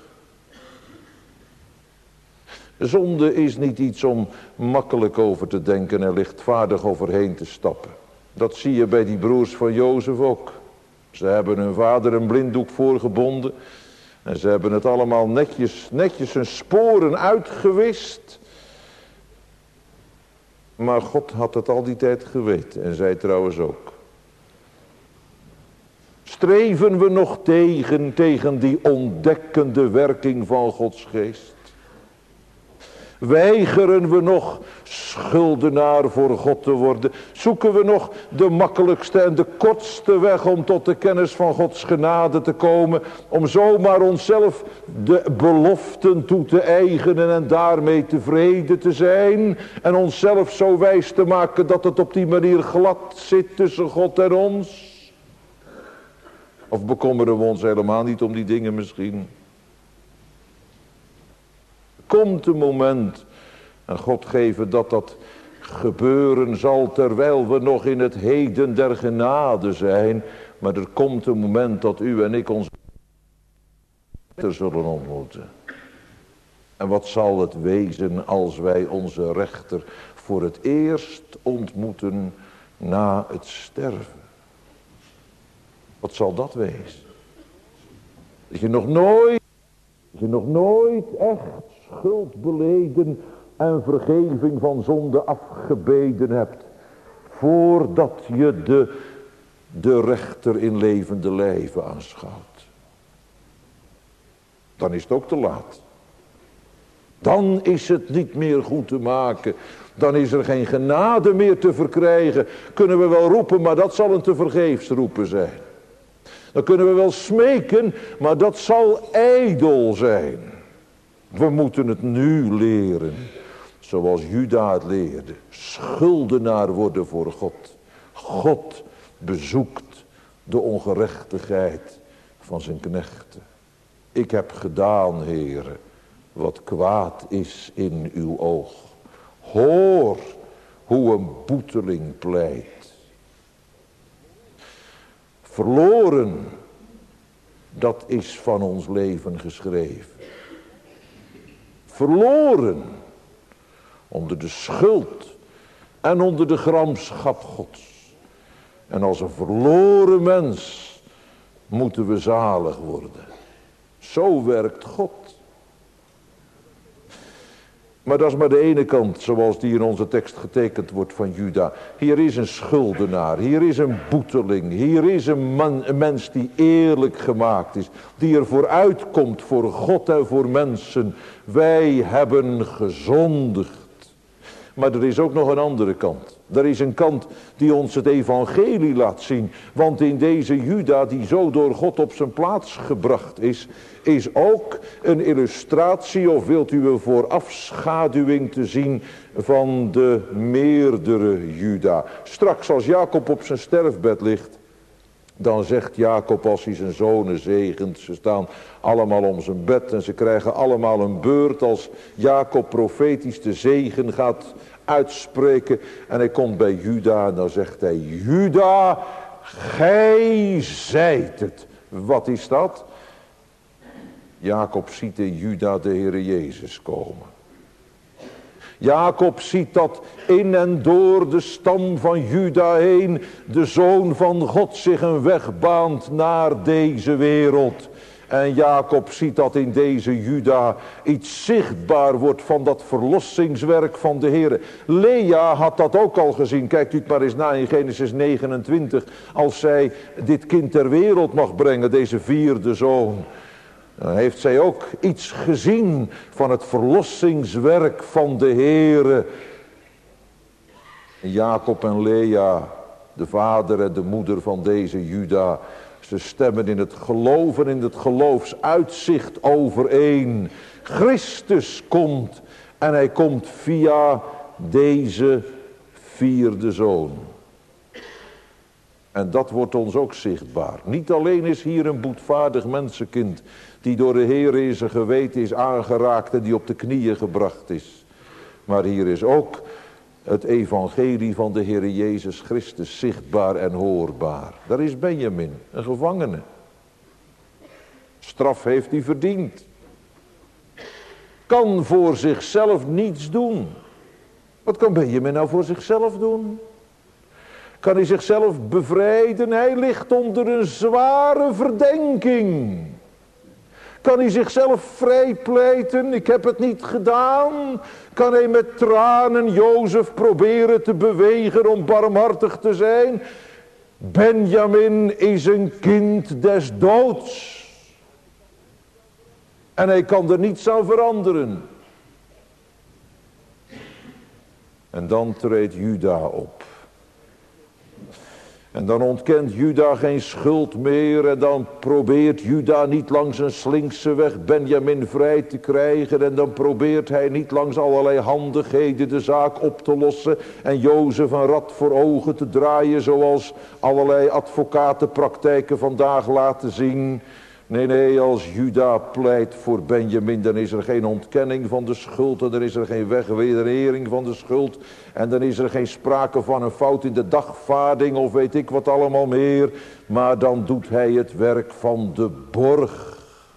Zonde is niet iets om makkelijk over te denken en lichtvaardig overheen te stappen. Dat zie je bij die broers van Jozef ook. Ze hebben hun vader een blinddoek voorgebonden. En ze hebben het allemaal netjes hun sporen uitgewist. Maar God had het al die tijd geweten. En zij trouwens ook. Streven we nog tegen die ontdekkende werking van Gods geest? Weigeren we nog schuldenaar voor God te worden? Zoeken we nog de makkelijkste en de kortste weg om tot de kennis van Gods genade te komen? Om zomaar onszelf de beloften toe te eigenen en daarmee tevreden te zijn? En onszelf zo wijs te maken dat het op die manier glad zit tussen God en ons? Of bekommeren we ons helemaal niet om die dingen misschien? Komt een moment, en God geven dat gebeuren zal terwijl we nog in het heden der genade zijn. Maar er komt een moment dat u en ik onze rechter zullen ontmoeten. En wat zal het wezen als wij onze rechter voor het eerst ontmoeten na het sterven? Wat zal dat wezen? Dat je nog nooit echt schuld beleden en vergeving van zonde afgebeden hebt. Voordat je de rechter in levende lijven aanschouwt. Dan is het ook te laat. Dan is het niet meer goed te maken. Dan is er geen genade meer te verkrijgen. Kunnen we wel roepen, maar dat zal een tevergeefs roepen zijn. Dan kunnen we wel smeken, maar dat zal ijdel zijn. We moeten het nu leren, zoals Juda het leerde. Schuldenaar worden voor God. God bezoekt de ongerechtigheid van zijn knechten. Ik heb gedaan, Heere, wat kwaad is in uw oog. Hoor hoe een boeteling pleit. Verloren, dat is van ons leven geschreven. Verloren, onder de schuld en onder de gramschap Gods. En als een verloren mens moeten we zalig worden. Zo werkt God. Maar dat is maar de ene kant, zoals die in onze tekst getekend wordt van Juda. Hier is een schuldenaar, hier is een boeteling, hier is een mens die eerlijk gemaakt is. Die er vooruitkomt voor God en voor mensen. Wij hebben gezondigd. Maar er is ook nog een andere kant. Er is een kant die ons het evangelie laat zien. Want in deze Juda die zo door God op zijn plaats gebracht is ook een illustratie, of wilt u een voorafschaduwing te zien van de meerdere Juda. Straks als Jacob op zijn sterfbed ligt, dan zegt Jacob als hij zijn zonen zegent, ze staan allemaal om zijn bed en ze krijgen allemaal een beurt als Jacob profetisch de zegen gaat uitspreken. En hij komt bij Juda en dan zegt hij, Juda, gij zijt het. Wat is dat? Jacob ziet in Juda de Heere Jezus komen. Jacob ziet dat in en door de stam van Juda heen de Zoon van God zich een weg baant naar deze wereld. En Jacob ziet dat in deze Juda iets zichtbaar wordt van dat verlossingswerk van de Heer. Lea had dat ook al gezien. Kijkt u het maar eens na in Genesis 29. Als zij dit kind ter wereld mag brengen, deze vierde zoon. Dan heeft zij ook iets gezien van het verlossingswerk van de Heere. Jacob en Lea, de vader en de moeder van deze Juda, ze stemmen in het geloof en in het geloofsuitzicht overeen. Christus komt en hij komt via deze vierde zoon. En dat wordt ons ook zichtbaar. Niet alleen is hier een boetvaardig mensenkind die door de Heer in zijn geweten is aangeraakt en die op de knieën gebracht is. Maar hier is ook het evangelie van de Heer Jezus Christus zichtbaar en hoorbaar. Daar is Benjamin, een gevangene. Straf heeft hij verdiend. Kan voor zichzelf niets doen. Wat kan Benjamin nou voor zichzelf doen? Kan hij zichzelf bevrijden? Hij ligt onder een zware verdenking. Kan hij zichzelf vrijpleiten? Ik heb het niet gedaan. Kan hij met tranen Jozef proberen te bewegen om barmhartig te zijn? Benjamin is een kind des doods. En hij kan er niets aan veranderen. En dan treedt Juda op. En dan ontkent Juda geen schuld meer. En dan probeert Juda niet langs een slinkse weg Benjamin vrij te krijgen. En dan probeert hij niet langs allerlei handigheden de zaak op te lossen. En Jozef een rad voor ogen te draaien zoals allerlei advocatenpraktijken vandaag laten zien. Nee, als Juda pleit voor Benjamin, dan is er geen ontkenning van de schuld. En dan is er geen wegwederering van de schuld. En dan is er geen sprake van een fout in de dagvaarding of weet ik wat allemaal meer. Maar dan doet hij het werk van de borg.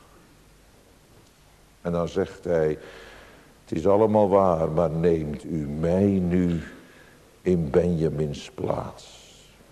En dan zegt hij, het is allemaal waar, maar neemt u mij nu in Benjamins plaats.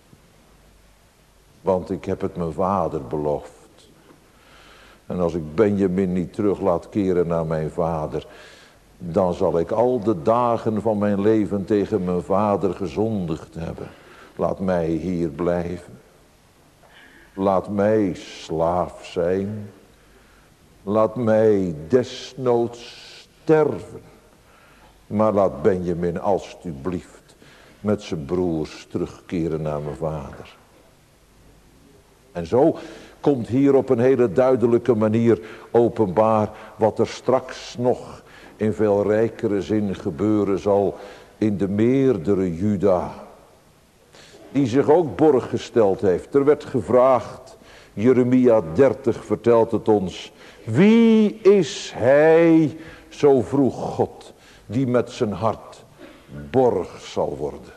Want ik heb het mijn vader beloofd. En als ik Benjamin niet terug laat keren naar mijn vader, dan zal ik al de dagen van mijn leven tegen mijn vader gezondigd hebben. Laat mij hier blijven. Laat mij slaaf zijn. Laat mij desnoods sterven. Maar laat Benjamin alstublieft met zijn broers terugkeren naar mijn vader. En zo komt hier op een hele duidelijke manier openbaar wat er straks nog in veel rijkere zin gebeuren zal in de meerdere Juda. Die zich ook borg gesteld heeft. Er werd gevraagd, Jeremia 30 vertelt het ons. Wie is hij, zo vroeg God, die met zijn hart borg zal worden?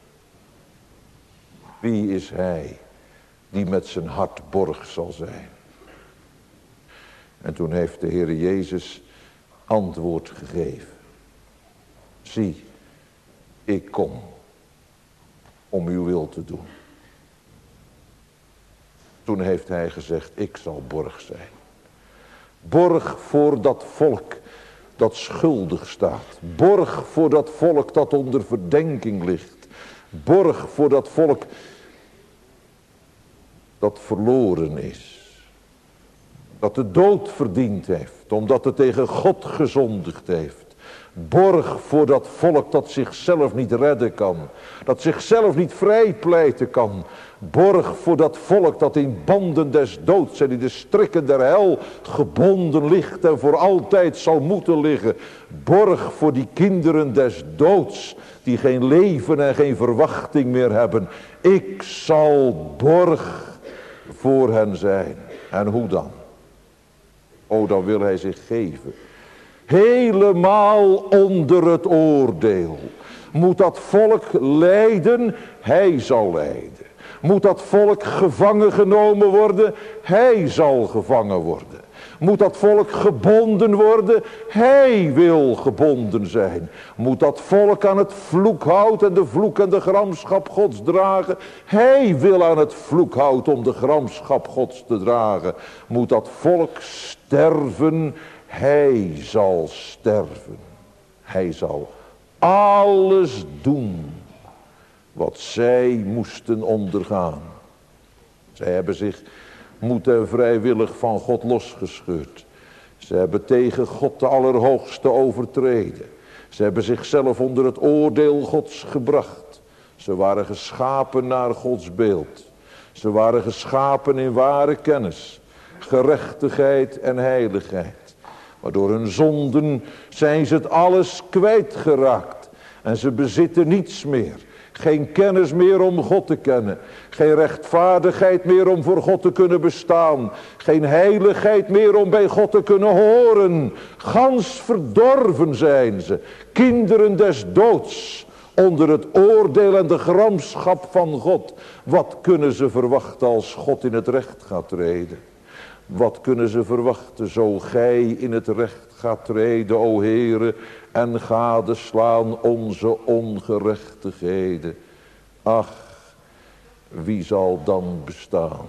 Wie is hij die met zijn hart borg zal zijn? En toen heeft de Heer Jezus antwoord gegeven. Zie, ik kom om uw wil te doen. Toen heeft hij gezegd, ik zal borg zijn. Borg voor dat volk dat schuldig staat. Borg voor dat volk dat onder verdenking ligt. Borg voor dat volk dat verloren is. Dat de dood verdiend heeft, omdat het tegen God gezondigd heeft. Borg voor dat volk dat zichzelf niet redden kan. Dat zichzelf niet vrijpleiten kan. Borg voor dat volk dat in banden des doods en in de strikken der hel gebonden ligt en voor altijd zal moeten liggen. Borg voor die kinderen des doods die geen leven en geen verwachting meer hebben. Ik zal borg voor hen zijn. En hoe dan? O, dan wil hij zich geven. Helemaal onder het oordeel. Moet dat volk lijden? Hij zal lijden. Moet dat volk gevangen genomen worden? Hij zal gevangen worden. Moet dat volk gebonden worden? Hij wil gebonden zijn. Moet dat volk aan het vloekhout en de vloek en de gramschap Gods dragen? Hij wil aan het vloekhout om de gramschap Gods te dragen. Moet dat volk sterven? Hij zal sterven. Hij zal alles doen wat zij moesten ondergaan. Zij hebben zich moed en vrijwillig van God losgescheurd. Ze hebben tegen God de Allerhoogste overtreden. Ze hebben zichzelf onder het oordeel Gods gebracht. Ze waren geschapen naar Gods beeld. Ze waren geschapen in ware kennis, gerechtigheid en heiligheid. Maar door hun zonden zijn ze het alles kwijtgeraakt. En ze bezitten niets meer. Geen kennis meer om God te kennen. Geen rechtvaardigheid meer om voor God te kunnen bestaan. Geen heiligheid meer om bij God te kunnen horen. Gans verdorven zijn ze. Kinderen des doods. Onder het oordeel en de gramschap van God. Wat kunnen ze verwachten als God in het recht gaat treden? Wat kunnen ze verwachten zo gij in het recht gaat treden, o Heere, en gadeslaan onze ongerechtigheden. Ach, wie zal dan bestaan?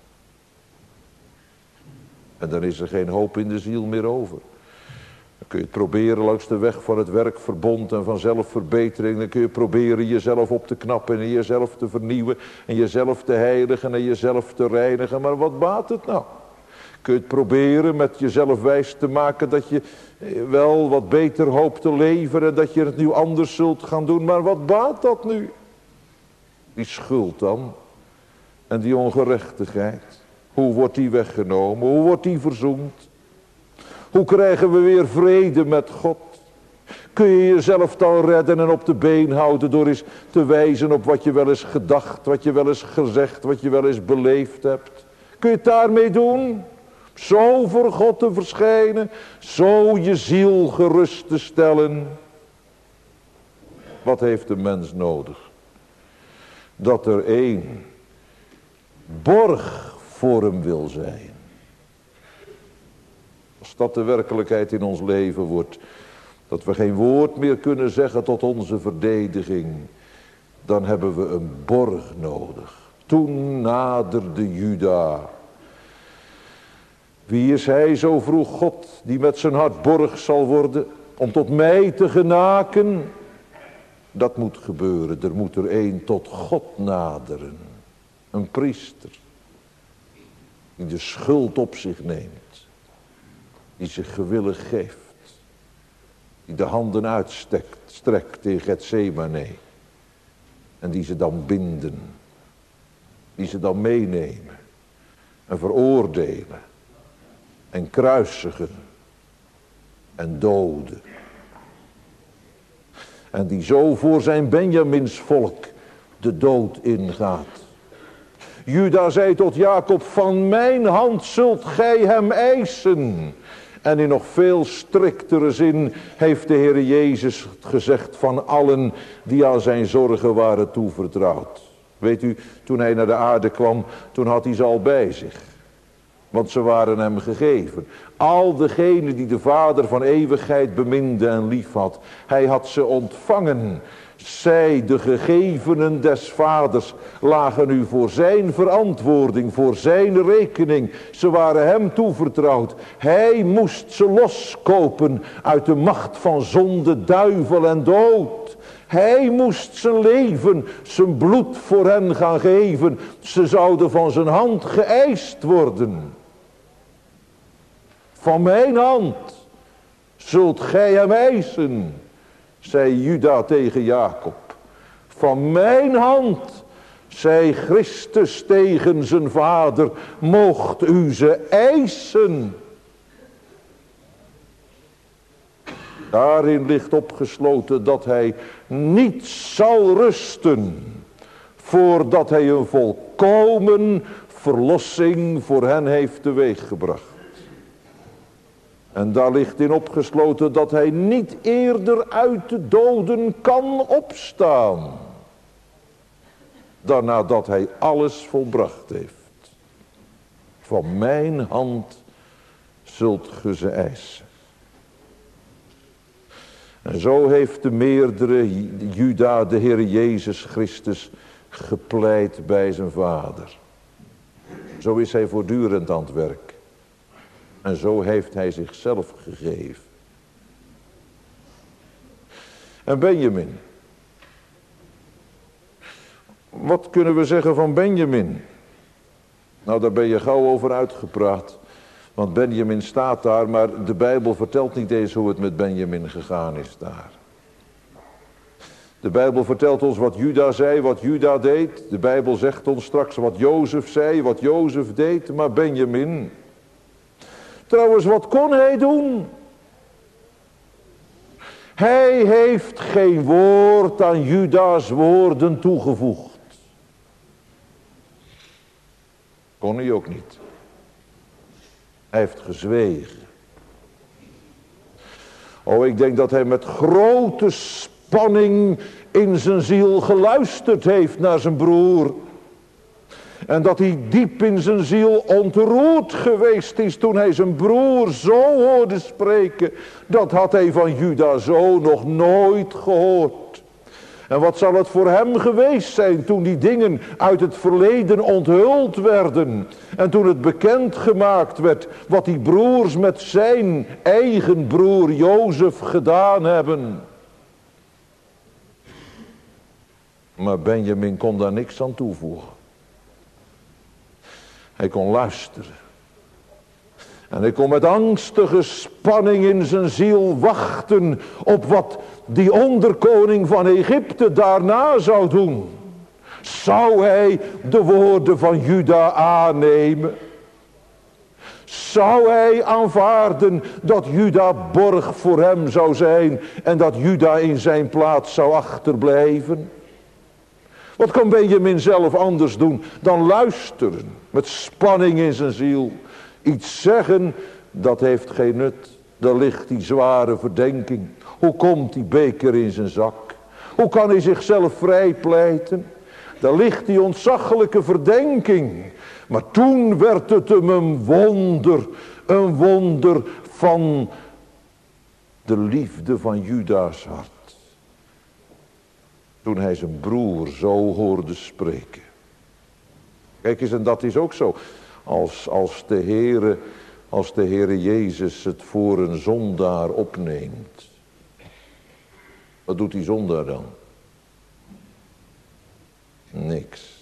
En dan is er geen hoop in de ziel meer over. Dan kun je het proberen langs de weg van het werkverbond en van zelfverbetering. Dan kun je proberen jezelf op te knappen en jezelf te vernieuwen en jezelf te heiligen en jezelf te reinigen. Maar wat baat het nou? Kun je het proberen met jezelf wijs te maken dat je wel wat beter hoopt te leven en dat je het nu anders zult gaan doen. Maar wat baat dat nu? Die schuld dan en die ongerechtigheid. Hoe wordt die weggenomen? Hoe wordt die verzoend? Hoe krijgen we weer vrede met God? Kun je jezelf dan redden en op de been houden door eens te wijzen op wat je wel eens gedacht, wat je wel eens gezegd, wat je wel eens beleefd hebt? Kun je het daarmee doen? Zo voor God te verschijnen, zo je ziel gerust te stellen. Wat heeft de mens nodig? Dat er één borg voor hem wil zijn. Als dat de werkelijkheid in ons leven wordt, dat we geen woord meer kunnen zeggen tot onze verdediging, dan hebben we een borg nodig. Toen naderde Juda. Wie is hij, zo vroeg God, die met zijn hart borg zal worden, om tot mij te genaken? Dat moet gebeuren. Er moet er één tot God naderen. Een priester. Die de schuld op zich neemt. Die zich gewillig geeft. Die de handen uitstrekt in Getsemane. En die ze dan binden. Die ze dan meenemen. en veroordelen en kruisigen en doden. En die zo voor zijn Benjamins volk de dood ingaat. Juda zei tot Jacob, van mijn hand zult gij hem eisen. En in nog veel striktere zin heeft de Heer Jezus gezegd van allen die aan zijn zorgen waren toevertrouwd. Weet u, toen hij naar de aarde kwam, toen had hij ze al bij zich. Want ze waren hem gegeven. Al degenen die de Vader van eeuwigheid beminde en lief had. Hij had ze ontvangen. Zij, de gegevenen des Vaders, lagen nu voor zijn verantwoording, voor zijn rekening. Ze waren hem toevertrouwd. Hij moest ze loskopen uit de macht van zonde, duivel en dood. Hij moest zijn leven, zijn bloed voor hen gaan geven. Ze zouden van zijn hand geëist worden. Van mijn hand zult gij hem eisen, zei Juda tegen Jacob. Van mijn hand, zei Christus tegen zijn vader, moogt u ze eisen. Daarin ligt opgesloten dat hij niet zal rusten, voordat hij een volkomen verlossing voor hen heeft teweeggebracht. En daar ligt in opgesloten dat hij niet eerder uit de doden kan opstaan, dan nadat hij alles volbracht heeft. Van mijn hand zult ge ze eisen. En zo heeft de meerdere Juda de Heer Jezus Christus gepleit bij zijn vader. Zo is hij voortdurend aan het werk. En zo heeft hij zichzelf gegeven. En Benjamin. Wat kunnen we zeggen van Benjamin? Nou, daar ben je gauw over uitgepraat. Want Benjamin staat daar, maar de Bijbel vertelt niet eens hoe het met Benjamin gegaan is daar. De Bijbel vertelt ons wat Juda zei, wat Juda deed. De Bijbel zegt ons straks wat Jozef zei, wat Jozef deed. Maar Benjamin... Trouwens, wat kon hij doen? Hij heeft geen woord aan Juda's woorden toegevoegd. Kon hij ook niet. Hij heeft gezwegen. Oh, ik denk dat hij met grote spanning in zijn ziel geluisterd heeft naar zijn broer. En dat hij diep in zijn ziel ontroerd geweest is toen hij zijn broer zo hoorde spreken. Dat had hij van Juda zo nog nooit gehoord. En wat zal het voor hem geweest zijn toen die dingen uit het verleden onthuld werden. En toen het bekendgemaakt werd wat die broers met zijn eigen broer Jozef gedaan hebben. Maar Benjamin kon daar niks aan toevoegen. Hij kon luisteren. En hij kon met angstige spanning in zijn ziel wachten op wat die onderkoning van Egypte daarna zou doen. Zou hij de woorden van Juda aannemen? Zou hij aanvaarden dat Juda borg voor hem zou zijn en dat Juda in zijn plaats zou achterblijven? Wat kan Benjamin zelf anders doen dan luisteren met spanning in zijn ziel? Iets zeggen, dat heeft geen nut. Daar ligt die zware verdenking. Hoe komt die beker in zijn zak? Hoe kan hij zichzelf vrijpleiten? Daar ligt die ontzaglijke verdenking. Maar toen werd het hem een wonder van de liefde van Juda's hart. Toen hij zijn broer zo hoorde spreken. Kijk eens, en dat is ook zo. Als de Heere Jezus het voor een zondaar opneemt. Wat doet die zondaar dan? Niks.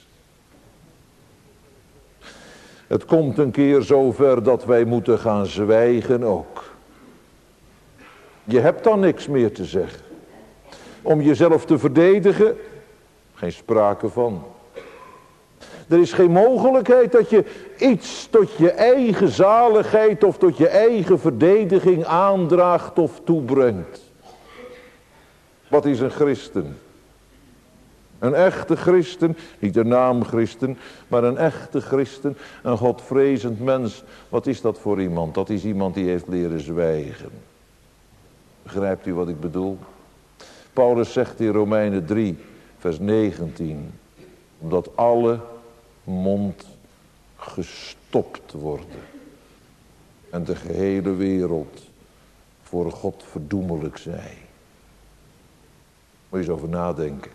Het komt een keer zover dat wij moeten gaan zwijgen ook. Je hebt dan niks meer te zeggen. Om jezelf te verdedigen, geen sprake van. Er is geen mogelijkheid dat je iets tot je eigen zaligheid of tot je eigen verdediging aandraagt of toebrengt. Wat is een christen? Een echte christen, niet een naamchristen, maar een echte christen, een godvrezend mens. Wat is dat voor iemand? Dat is iemand die heeft leren zwijgen. Begrijpt u wat ik bedoel? Paulus zegt in Romeinen 3, vers 19, omdat alle mond gestopt worden en de gehele wereld voor God verdoemelijk zij. Moet je eens over nadenken.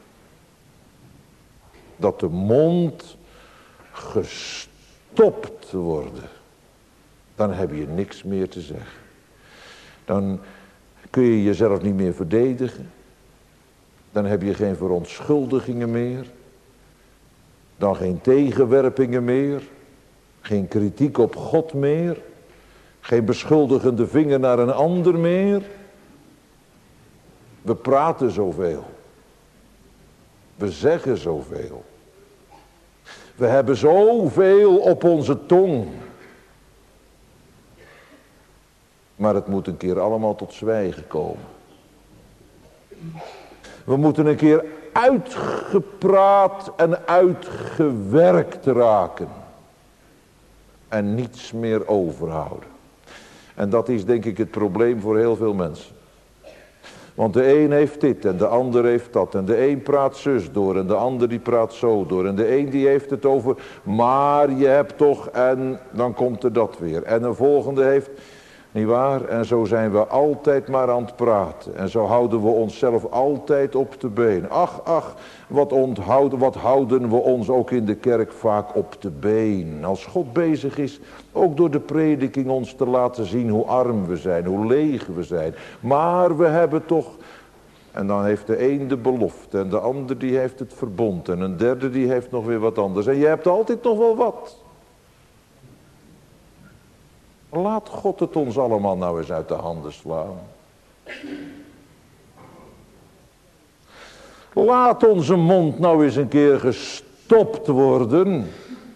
Dat de mond gestopt wordt, dan heb je niks meer te zeggen. Dan kun je jezelf niet meer verdedigen. Dan heb je geen verontschuldigingen meer. Dan geen tegenwerpingen meer. Geen kritiek op God meer. Geen beschuldigende vinger naar een ander meer. We praten zoveel. We zeggen zoveel. We hebben zoveel op onze tong. Maar het moet een keer allemaal tot zwijgen komen. We moeten een keer uitgepraat en uitgewerkt raken. En niets meer overhouden. En dat is denk ik het probleem voor heel veel mensen. Want de een heeft dit en de ander heeft dat. En de een praat zus door en de ander die praat zo door. En de een die heeft het over, maar je hebt toch, en dan komt er dat weer. En de volgende heeft, niet waar? En zo zijn we altijd maar aan het praten. En zo houden we onszelf altijd op de been. Ach, wat houden we ons ook in de kerk vaak op de been. Als God bezig is, ook door de prediking ons te laten zien hoe arm we zijn, hoe leeg we zijn. Maar we hebben toch, en dan heeft de een de belofte en de ander die heeft het verbond. En een derde die heeft nog weer wat anders. En je hebt altijd nog wel wat. Laat God het ons allemaal nou eens uit de handen slaan. Laat onze mond nou eens een keer gestopt worden.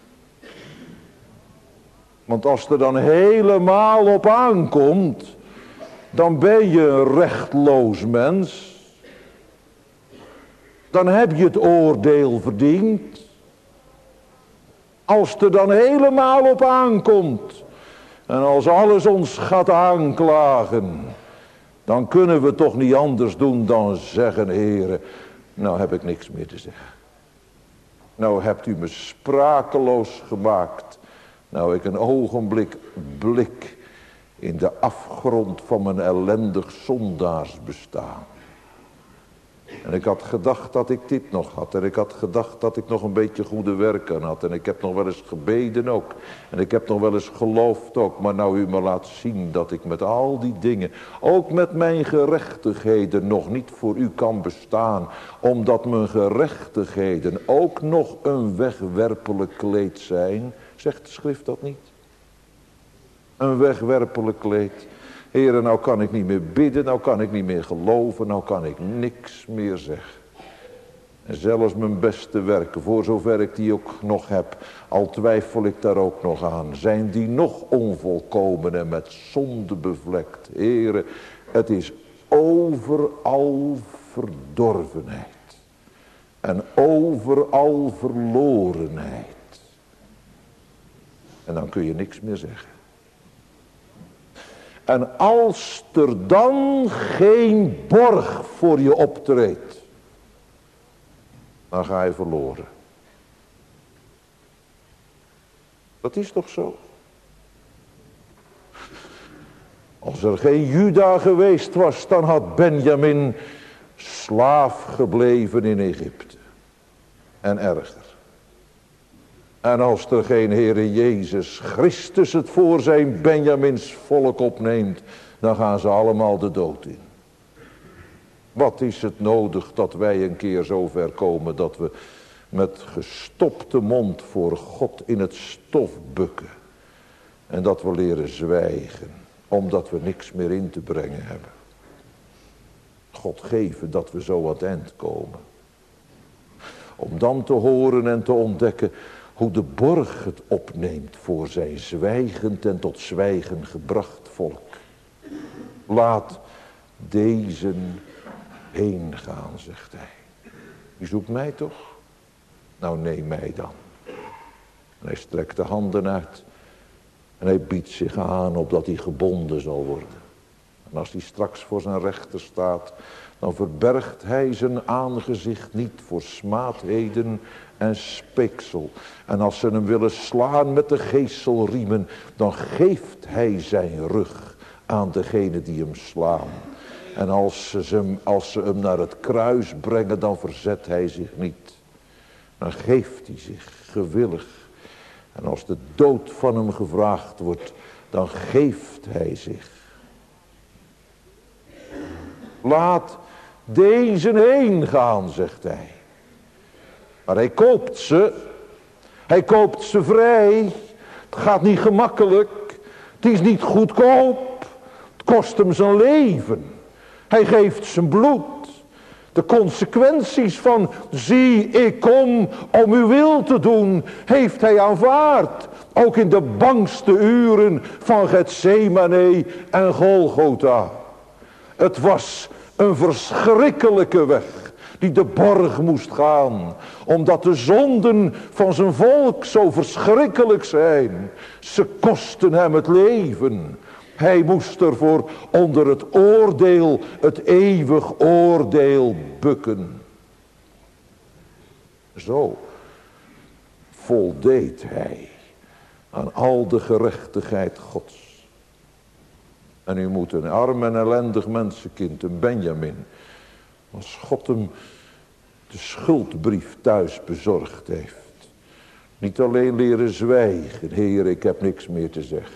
Want als er dan helemaal op aankomt, dan ben je een rechtloos mens. Dan heb je het oordeel verdiend. Als er dan helemaal op aankomt, en als alles ons gaat aanklagen, dan kunnen we toch niet anders doen dan zeggen, Heere, nou heb ik niks meer te zeggen. Nou hebt u me sprakeloos gemaakt. Nou ik een ogenblik blik in de afgrond van mijn ellendig zondaarsbestaan. En ik had gedacht dat ik dit nog had. En ik had gedacht dat ik nog een beetje goede werken had. En ik heb nog wel eens gebeden ook. En ik heb nog wel eens geloofd ook. Maar nou u me laat zien dat ik met al die dingen, ook met mijn gerechtigheden, nog niet voor u kan bestaan. Omdat mijn gerechtigheden ook nog een wegwerpelijk kleed zijn. Zegt de schrift dat niet? Een wegwerpelijk kleed. Heere, nou kan ik niet meer bidden, nou kan ik niet meer geloven, nou kan ik niks meer zeggen. En zelfs mijn beste werken, voor zover ik die ook nog heb, al twijfel ik daar ook nog aan. Zijn die nog onvolkomen en met zonde bevlekt. Heere, het is overal verdorvenheid. En overal verlorenheid. En dan kun je niks meer zeggen. En als er dan geen borg voor je optreedt, dan ga je verloren. Dat is toch zo? Als er geen Juda geweest was, dan had Benjamin slaaf gebleven in Egypte. En erger. En als er geen Heere Jezus Christus het voor zijn Benjamins volk opneemt, dan gaan ze allemaal de dood in. Wat is het nodig dat wij een keer zo ver komen dat we met gestopte mond voor God in het stof bukken. En dat we leren zwijgen, omdat we niks meer in te brengen hebben. God geven dat we zo aan het eind komen. Om dan te horen en te ontdekken, Hoe de borg het opneemt voor zijn zwijgend en tot zwijgen gebracht volk. Laat deze heen gaan, zegt hij. U zoekt mij toch? Nou, neem mij dan. En hij strekt de handen uit. En hij biedt zich aan opdat hij gebonden zal worden. En als hij straks voor zijn rechter staat, dan verbergt hij zijn aangezicht niet voor smaadheden en speeksel. En als ze hem willen slaan met de geeselriemen, dan geeft hij zijn rug aan degene die hem slaan. En als ze hem naar het kruis brengen, dan verzet hij zich niet. Dan geeft hij zich gewillig. En als de dood van hem gevraagd wordt, dan geeft hij zich. Laat deze heen gaan, zegt hij. Maar hij koopt ze. Hij koopt ze vrij. Het gaat niet gemakkelijk. Het is niet goedkoop. Het kost hem zijn leven. Hij geeft zijn bloed. De consequenties van zie ik kom om uw wil te doen, heeft hij aanvaard. Ook in de bangste uren van Getsemane en Golgotha. Het was een verschrikkelijke weg die de borg moest gaan. Omdat de zonden van zijn volk zo verschrikkelijk zijn. Ze kosten hem het leven. Hij moest ervoor onder het oordeel, het eeuwig oordeel bukken. Zo voldeed hij aan al de gerechtigheid Gods. En u moet een arm en ellendig mensenkind, een Benjamin, als God hem de schuldbrief thuis bezorgd heeft, niet alleen leren zwijgen, Heer, ik heb niks meer te zeggen.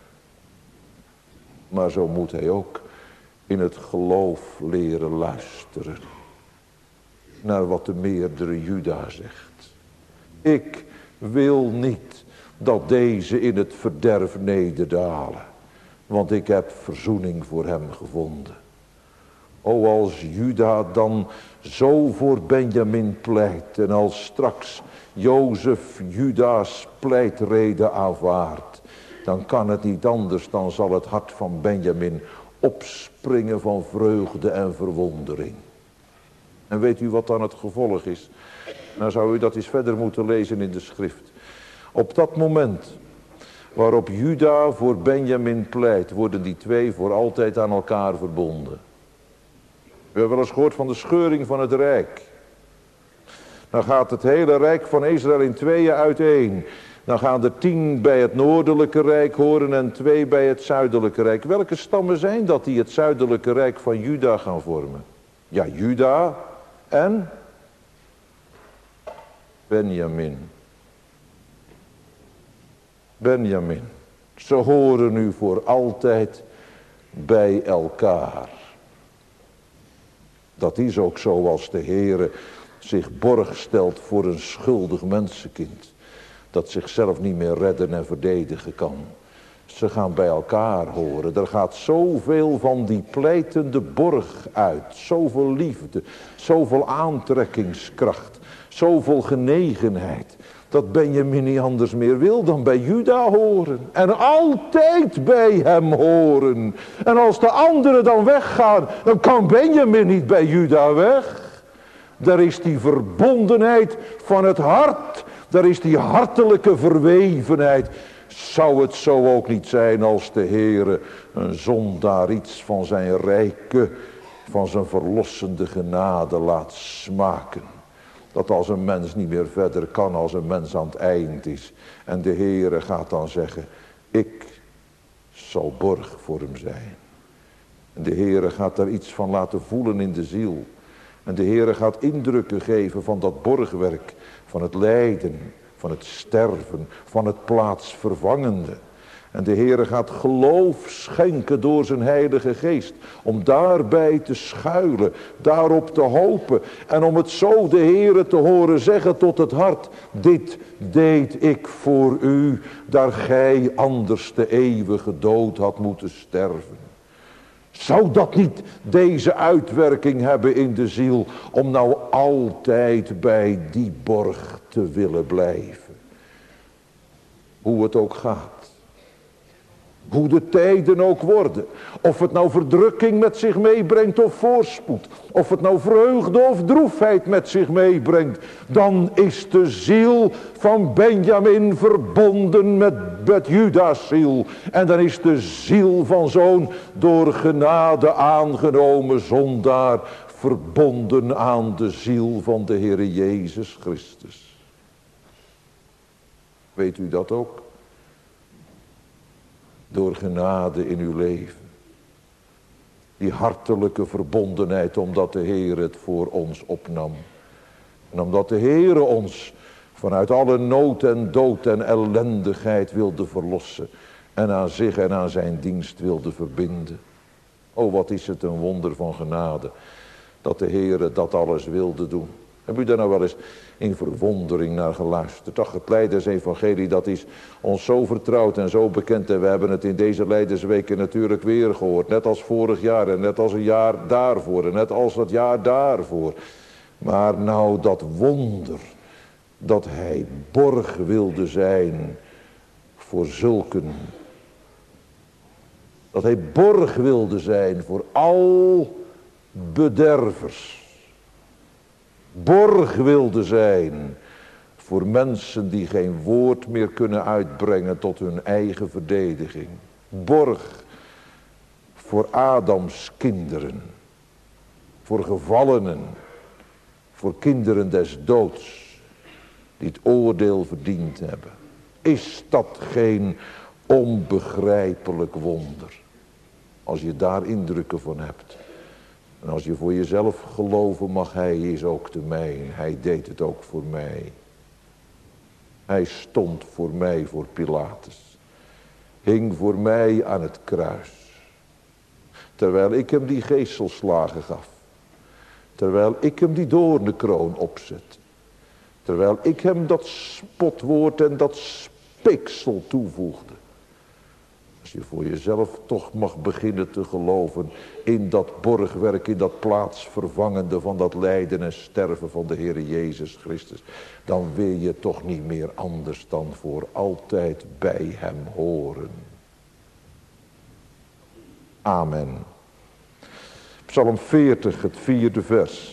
Maar zo moet hij ook in het geloof leren luisteren naar wat de meerdere Juda zegt. Ik wil niet dat deze in het verderf nederdalen, want ik heb verzoening voor hem gevonden. O, als Juda dan zo voor Benjamin pleit en als straks Jozef Juda's pleitrede aanvaardt, dan kan het niet anders, dan zal het hart van Benjamin opspringen van vreugde en verwondering. En weet u wat dan het gevolg is? Nou zou u dat eens verder moeten lezen in de schrift. Op dat moment waarop Juda voor Benjamin pleit, worden die twee voor altijd aan elkaar verbonden. U hebt wel eens gehoord van de scheuring van het rijk. Dan gaat het hele rijk van Israël in tweeën uiteen. Dan gaan er 10 bij het noordelijke rijk horen en 2 bij het zuidelijke rijk. Welke stammen zijn dat die het zuidelijke rijk van Juda gaan vormen? Ja, Juda en Benjamin. Benjamin. Ze horen nu voor altijd bij elkaar. Dat is ook zo als de Heere zich borg stelt voor een schuldig mensenkind. Dat zichzelf niet meer redden en verdedigen kan. Ze gaan bij elkaar horen. Er gaat zoveel van die pleitende borg uit. Zoveel liefde. Zoveel aantrekkingskracht. Zoveel genegenheid. Dat Benjamin niet anders meer wil dan bij Juda horen. En altijd bij hem horen. En als de anderen dan weggaan, dan kan Benjamin niet bij Juda weg. Daar is die verbondenheid van het hart. Daar is die hartelijke verwevenheid. Zou het zo ook niet zijn als de Heere een zondaar iets van zijn rijke, van zijn verlossende genade laat smaken. Dat als een mens niet meer verder kan, als een mens aan het eind is. En de Heere gaat dan zeggen, ik zal borg voor hem zijn. En de Heere gaat daar iets van laten voelen in de ziel. En de Heere gaat indrukken geven van dat borgwerk, van het lijden, van het sterven, van het plaatsvervangende. En de Heere gaat geloof schenken door zijn heilige geest. Om daarbij te schuilen, daarop te hopen. En om het zo de Heere te horen zeggen tot het hart. Dit deed ik voor u, daar gij anders de eeuwige dood had moeten sterven. Zou dat niet deze uitwerking hebben in de ziel, om nou altijd bij die borg te willen blijven? Hoe het ook gaat. Hoe de tijden ook worden. Of het nou verdrukking met zich meebrengt of voorspoed. Of het nou vreugde of droefheid met zich meebrengt. Dan is de ziel van Benjamin verbonden met Juda's ziel. En dan is de ziel van zo'n door genade aangenomen zondaar verbonden aan de ziel van de Heere Jezus Christus. Weet u dat ook? Door genade in uw leven. Die hartelijke verbondenheid omdat de Heer het voor ons opnam. En omdat de Heer ons vanuit alle nood en dood en ellendigheid wilde verlossen. En aan zich en aan zijn dienst wilde verbinden. Oh, wat is het een wonder van genade. Dat de Heer dat alles wilde doen. Heb u daar nou wel eens in verwondering naar geluisterd? Ach, het Leidersevangelie, dat is ons zo vertrouwd en zo bekend. En we hebben het in deze Leidersweken natuurlijk weer gehoord. Net als vorig jaar en net als een jaar daarvoor en net als het jaar daarvoor. Maar nou dat wonder dat hij borg wilde zijn voor zulken. Dat hij borg wilde zijn voor al bedervers. Borg wilde zijn voor mensen die geen woord meer kunnen uitbrengen tot hun eigen verdediging. Borg voor Adams kinderen. Voor gevallenen. Voor kinderen des doods. Die het oordeel verdiend hebben. Is dat geen onbegrijpelijk wonder? Als je daar indrukken van hebt. En als je voor jezelf geloven mag, hij is ook de mijn. Hij deed het ook voor mij. Hij stond voor mij voor Pilatus. Hing voor mij aan het kruis. Terwijl ik hem die geeselslagen gaf. Terwijl ik hem die doornenkroon opzet. Terwijl ik hem dat spotwoord en dat speeksel toevoegde. Als je voor jezelf toch mag beginnen te geloven in dat borgwerk, in dat plaatsvervangende van dat lijden en sterven van de Heere Jezus Christus. Dan wil je toch niet meer anders dan voor altijd bij hem horen. Amen. Psalm 40, het 4e vers.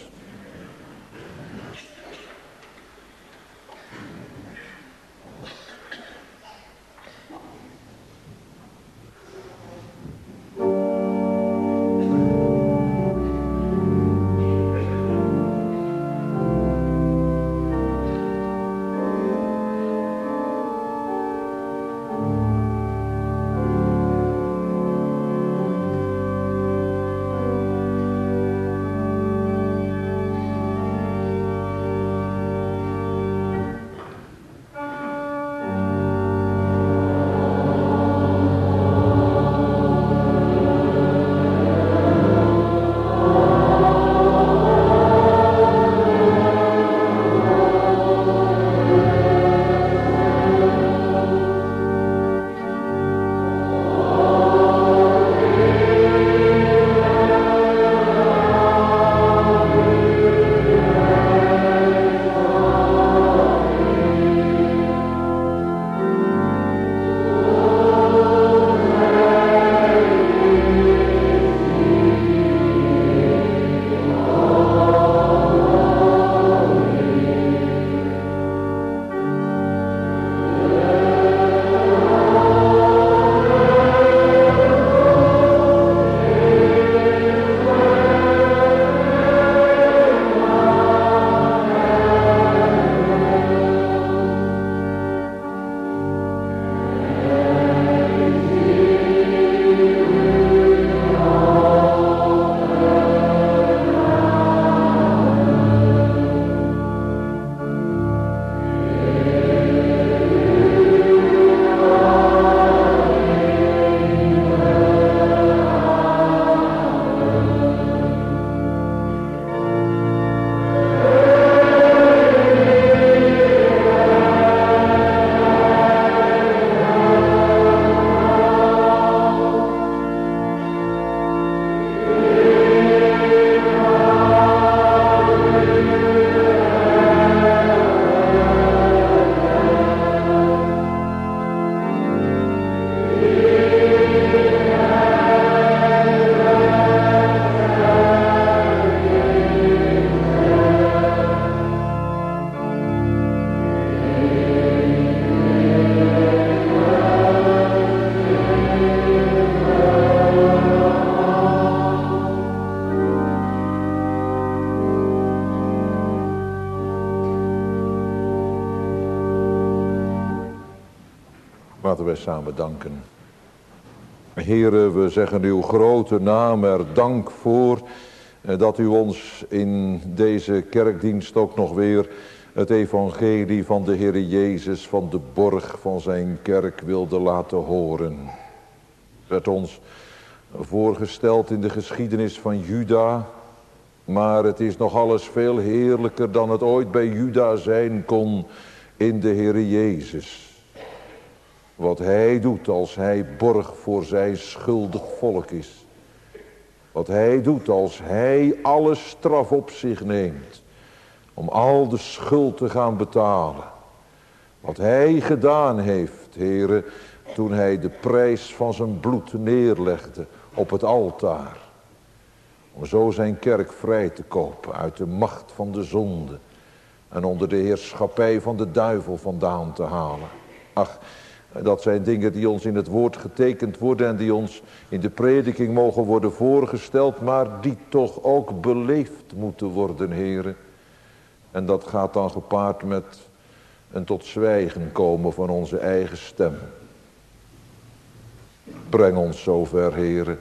Laten wij samen danken. Heere, we zeggen uw grote naam er dank voor dat u ons in deze kerkdienst ook nog weer het evangelie van de Heere Jezus van de borg van zijn kerk wilde laten horen. Werd ons voorgesteld in de geschiedenis van Juda, maar het is nog alles veel heerlijker dan het ooit bij Juda zijn kon in de Heere Jezus. Wat hij doet als hij borg voor zijn schuldig volk is. Wat hij doet als hij alle straf op zich neemt. Om al de schuld te gaan betalen. Wat hij gedaan heeft, Heere, toen hij de prijs van zijn bloed neerlegde op het altaar. Om zo zijn kerk vrij te kopen uit de macht van de zonde. En onder de heerschappij van de duivel vandaan te halen. Ach, dat zijn dingen die ons in het woord getekend worden en die ons in de prediking mogen worden voorgesteld, maar die toch ook beleefd moeten worden, Heere. En dat gaat dan gepaard met een tot zwijgen komen van onze eigen stem. Breng ons zover, Heere.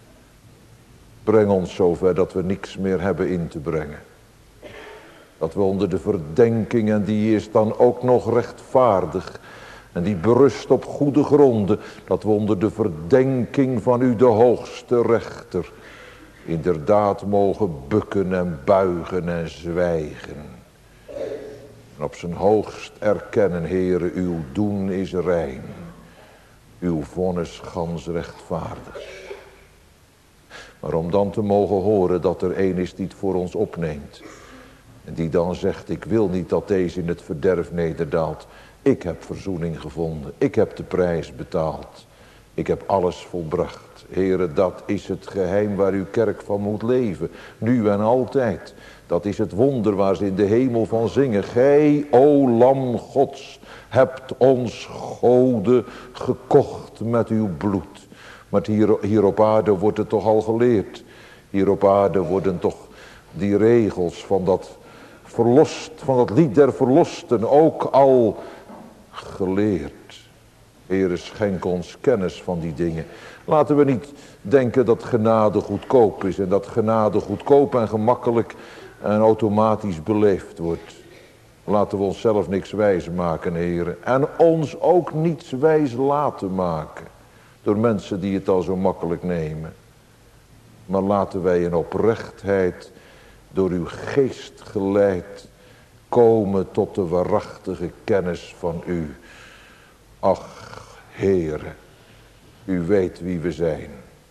Breng ons zover dat we niks meer hebben in te brengen. Dat we onder de verdenking, en die is dan ook nog rechtvaardig, en die berust op goede gronden, dat we onder de verdenking van u de hoogste rechter inderdaad mogen bukken en buigen en zwijgen. En op zijn hoogst erkennen, Heere, uw doen is rein, uw vonnis gans rechtvaardig. Maar om dan te mogen horen dat er een is die het voor ons opneemt. En die dan zegt, ik wil niet dat deze in het verderf nederdaalt. Ik heb verzoening gevonden. Ik heb de prijs betaald. Ik heb alles volbracht. Heere, dat is het geheim waar uw kerk van moet leven. Nu en altijd. Dat is het wonder waar ze in de hemel van zingen. Gij, o Lam Gods, hebt ons goden gekocht met uw bloed. Maar hier op aarde wordt het toch al geleerd. Hier op aarde worden toch die regels van dat lied der verlosten ook al geleerd. Heere, schenk ons kennis van die dingen. Laten we niet denken dat genade goedkoop is. En dat genade goedkoop en gemakkelijk en automatisch beleefd wordt. Laten we onszelf niks wijs maken, Heere. En ons ook niets wijs laten maken. Door mensen die het al zo makkelijk nemen. Maar laten wij in oprechtheid door uw geest geleid komen tot de waarachtige kennis van u. Ach, Heere, u weet wie we zijn.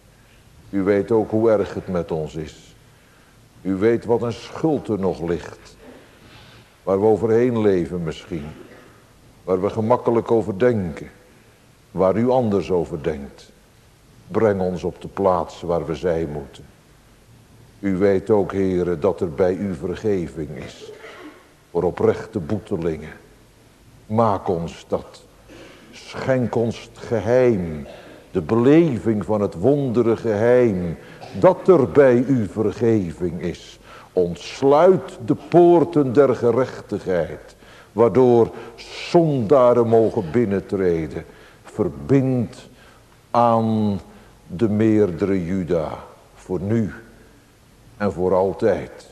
U weet ook hoe erg het met ons is. U weet wat een schuld er nog ligt. Waar we overheen leven misschien. Waar we gemakkelijk over denken. Waar u anders over denkt. Breng ons op de plaats waar we zijn moeten. U weet ook, Heere, dat er bij u vergeving is. Voor oprechte boetelingen. Maak ons dat. Schenk ons het geheim. De beleving van het wondere geheim. Dat er bij u vergeving is. Ontsluit de poorten der gerechtigheid. Waardoor zondaren mogen binnentreden. Verbind aan de meerdere Juda. Voor nu en voor altijd.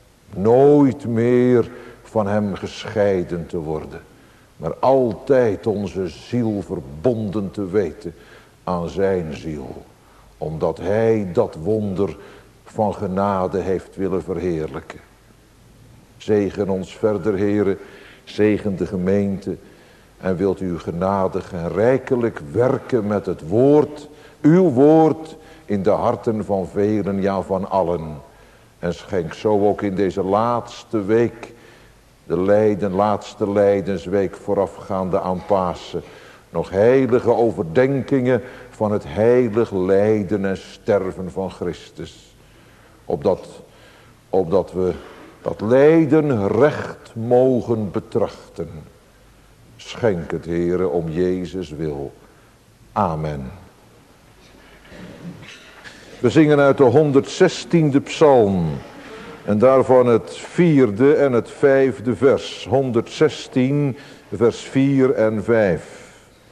Nooit meer van hem gescheiden te worden. Maar altijd onze ziel verbonden te weten aan zijn ziel. Omdat hij dat wonder van genade heeft willen verheerlijken. Zegen ons verder, Heere. Zegen de gemeente. En wilt u genadig en rijkelijk werken met het woord. Uw woord in de harten van velen, ja van allen. En schenk zo ook in deze laatste week. De laatste lijdensweek voorafgaande aan Pasen. Nog heilige overdenkingen van het heilig lijden en sterven van Christus. Opdat we dat lijden recht mogen betrachten. Schenk het, Heere, om Jezus wil. Amen. We zingen uit de 116e psalm. En daarvan het 4e en het 5e vers. 116 vers 4 en 5.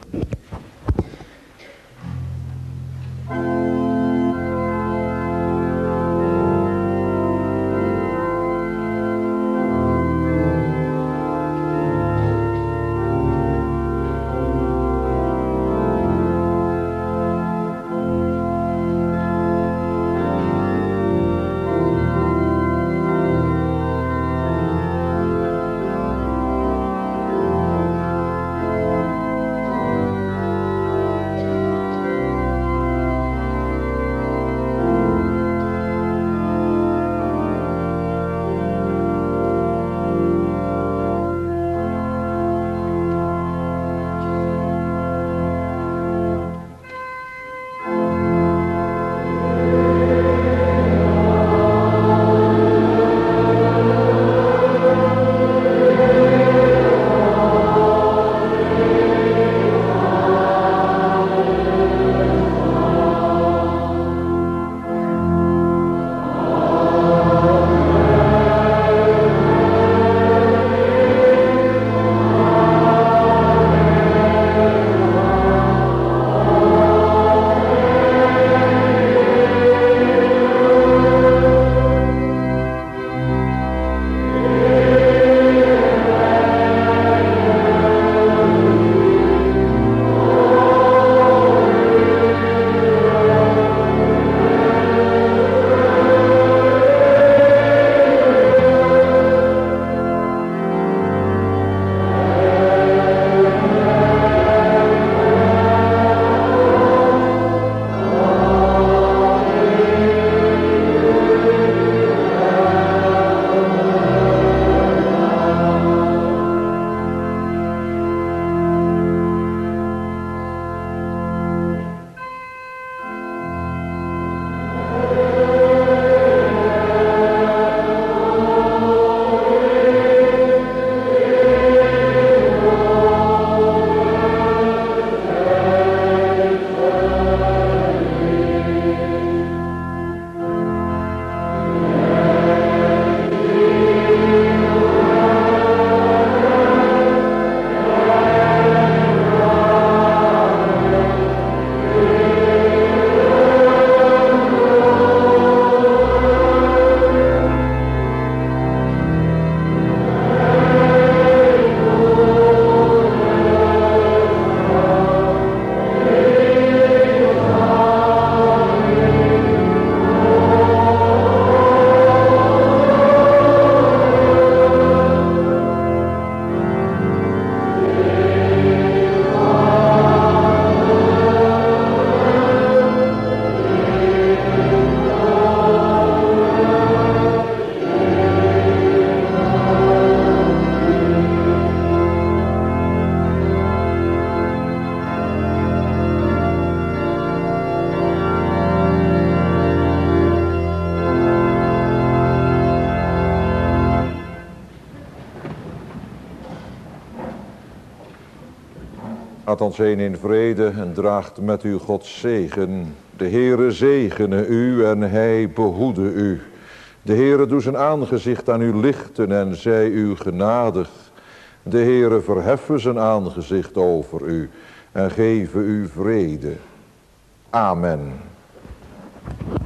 Gaat ons heen in vrede en draagt met u Gods zegen. De Heere zegene u en hij behoede u. De Heere doe zijn aangezicht aan u lichten en zij u genadig. De Heere verheffen zijn aangezicht over u en geven u vrede. Amen.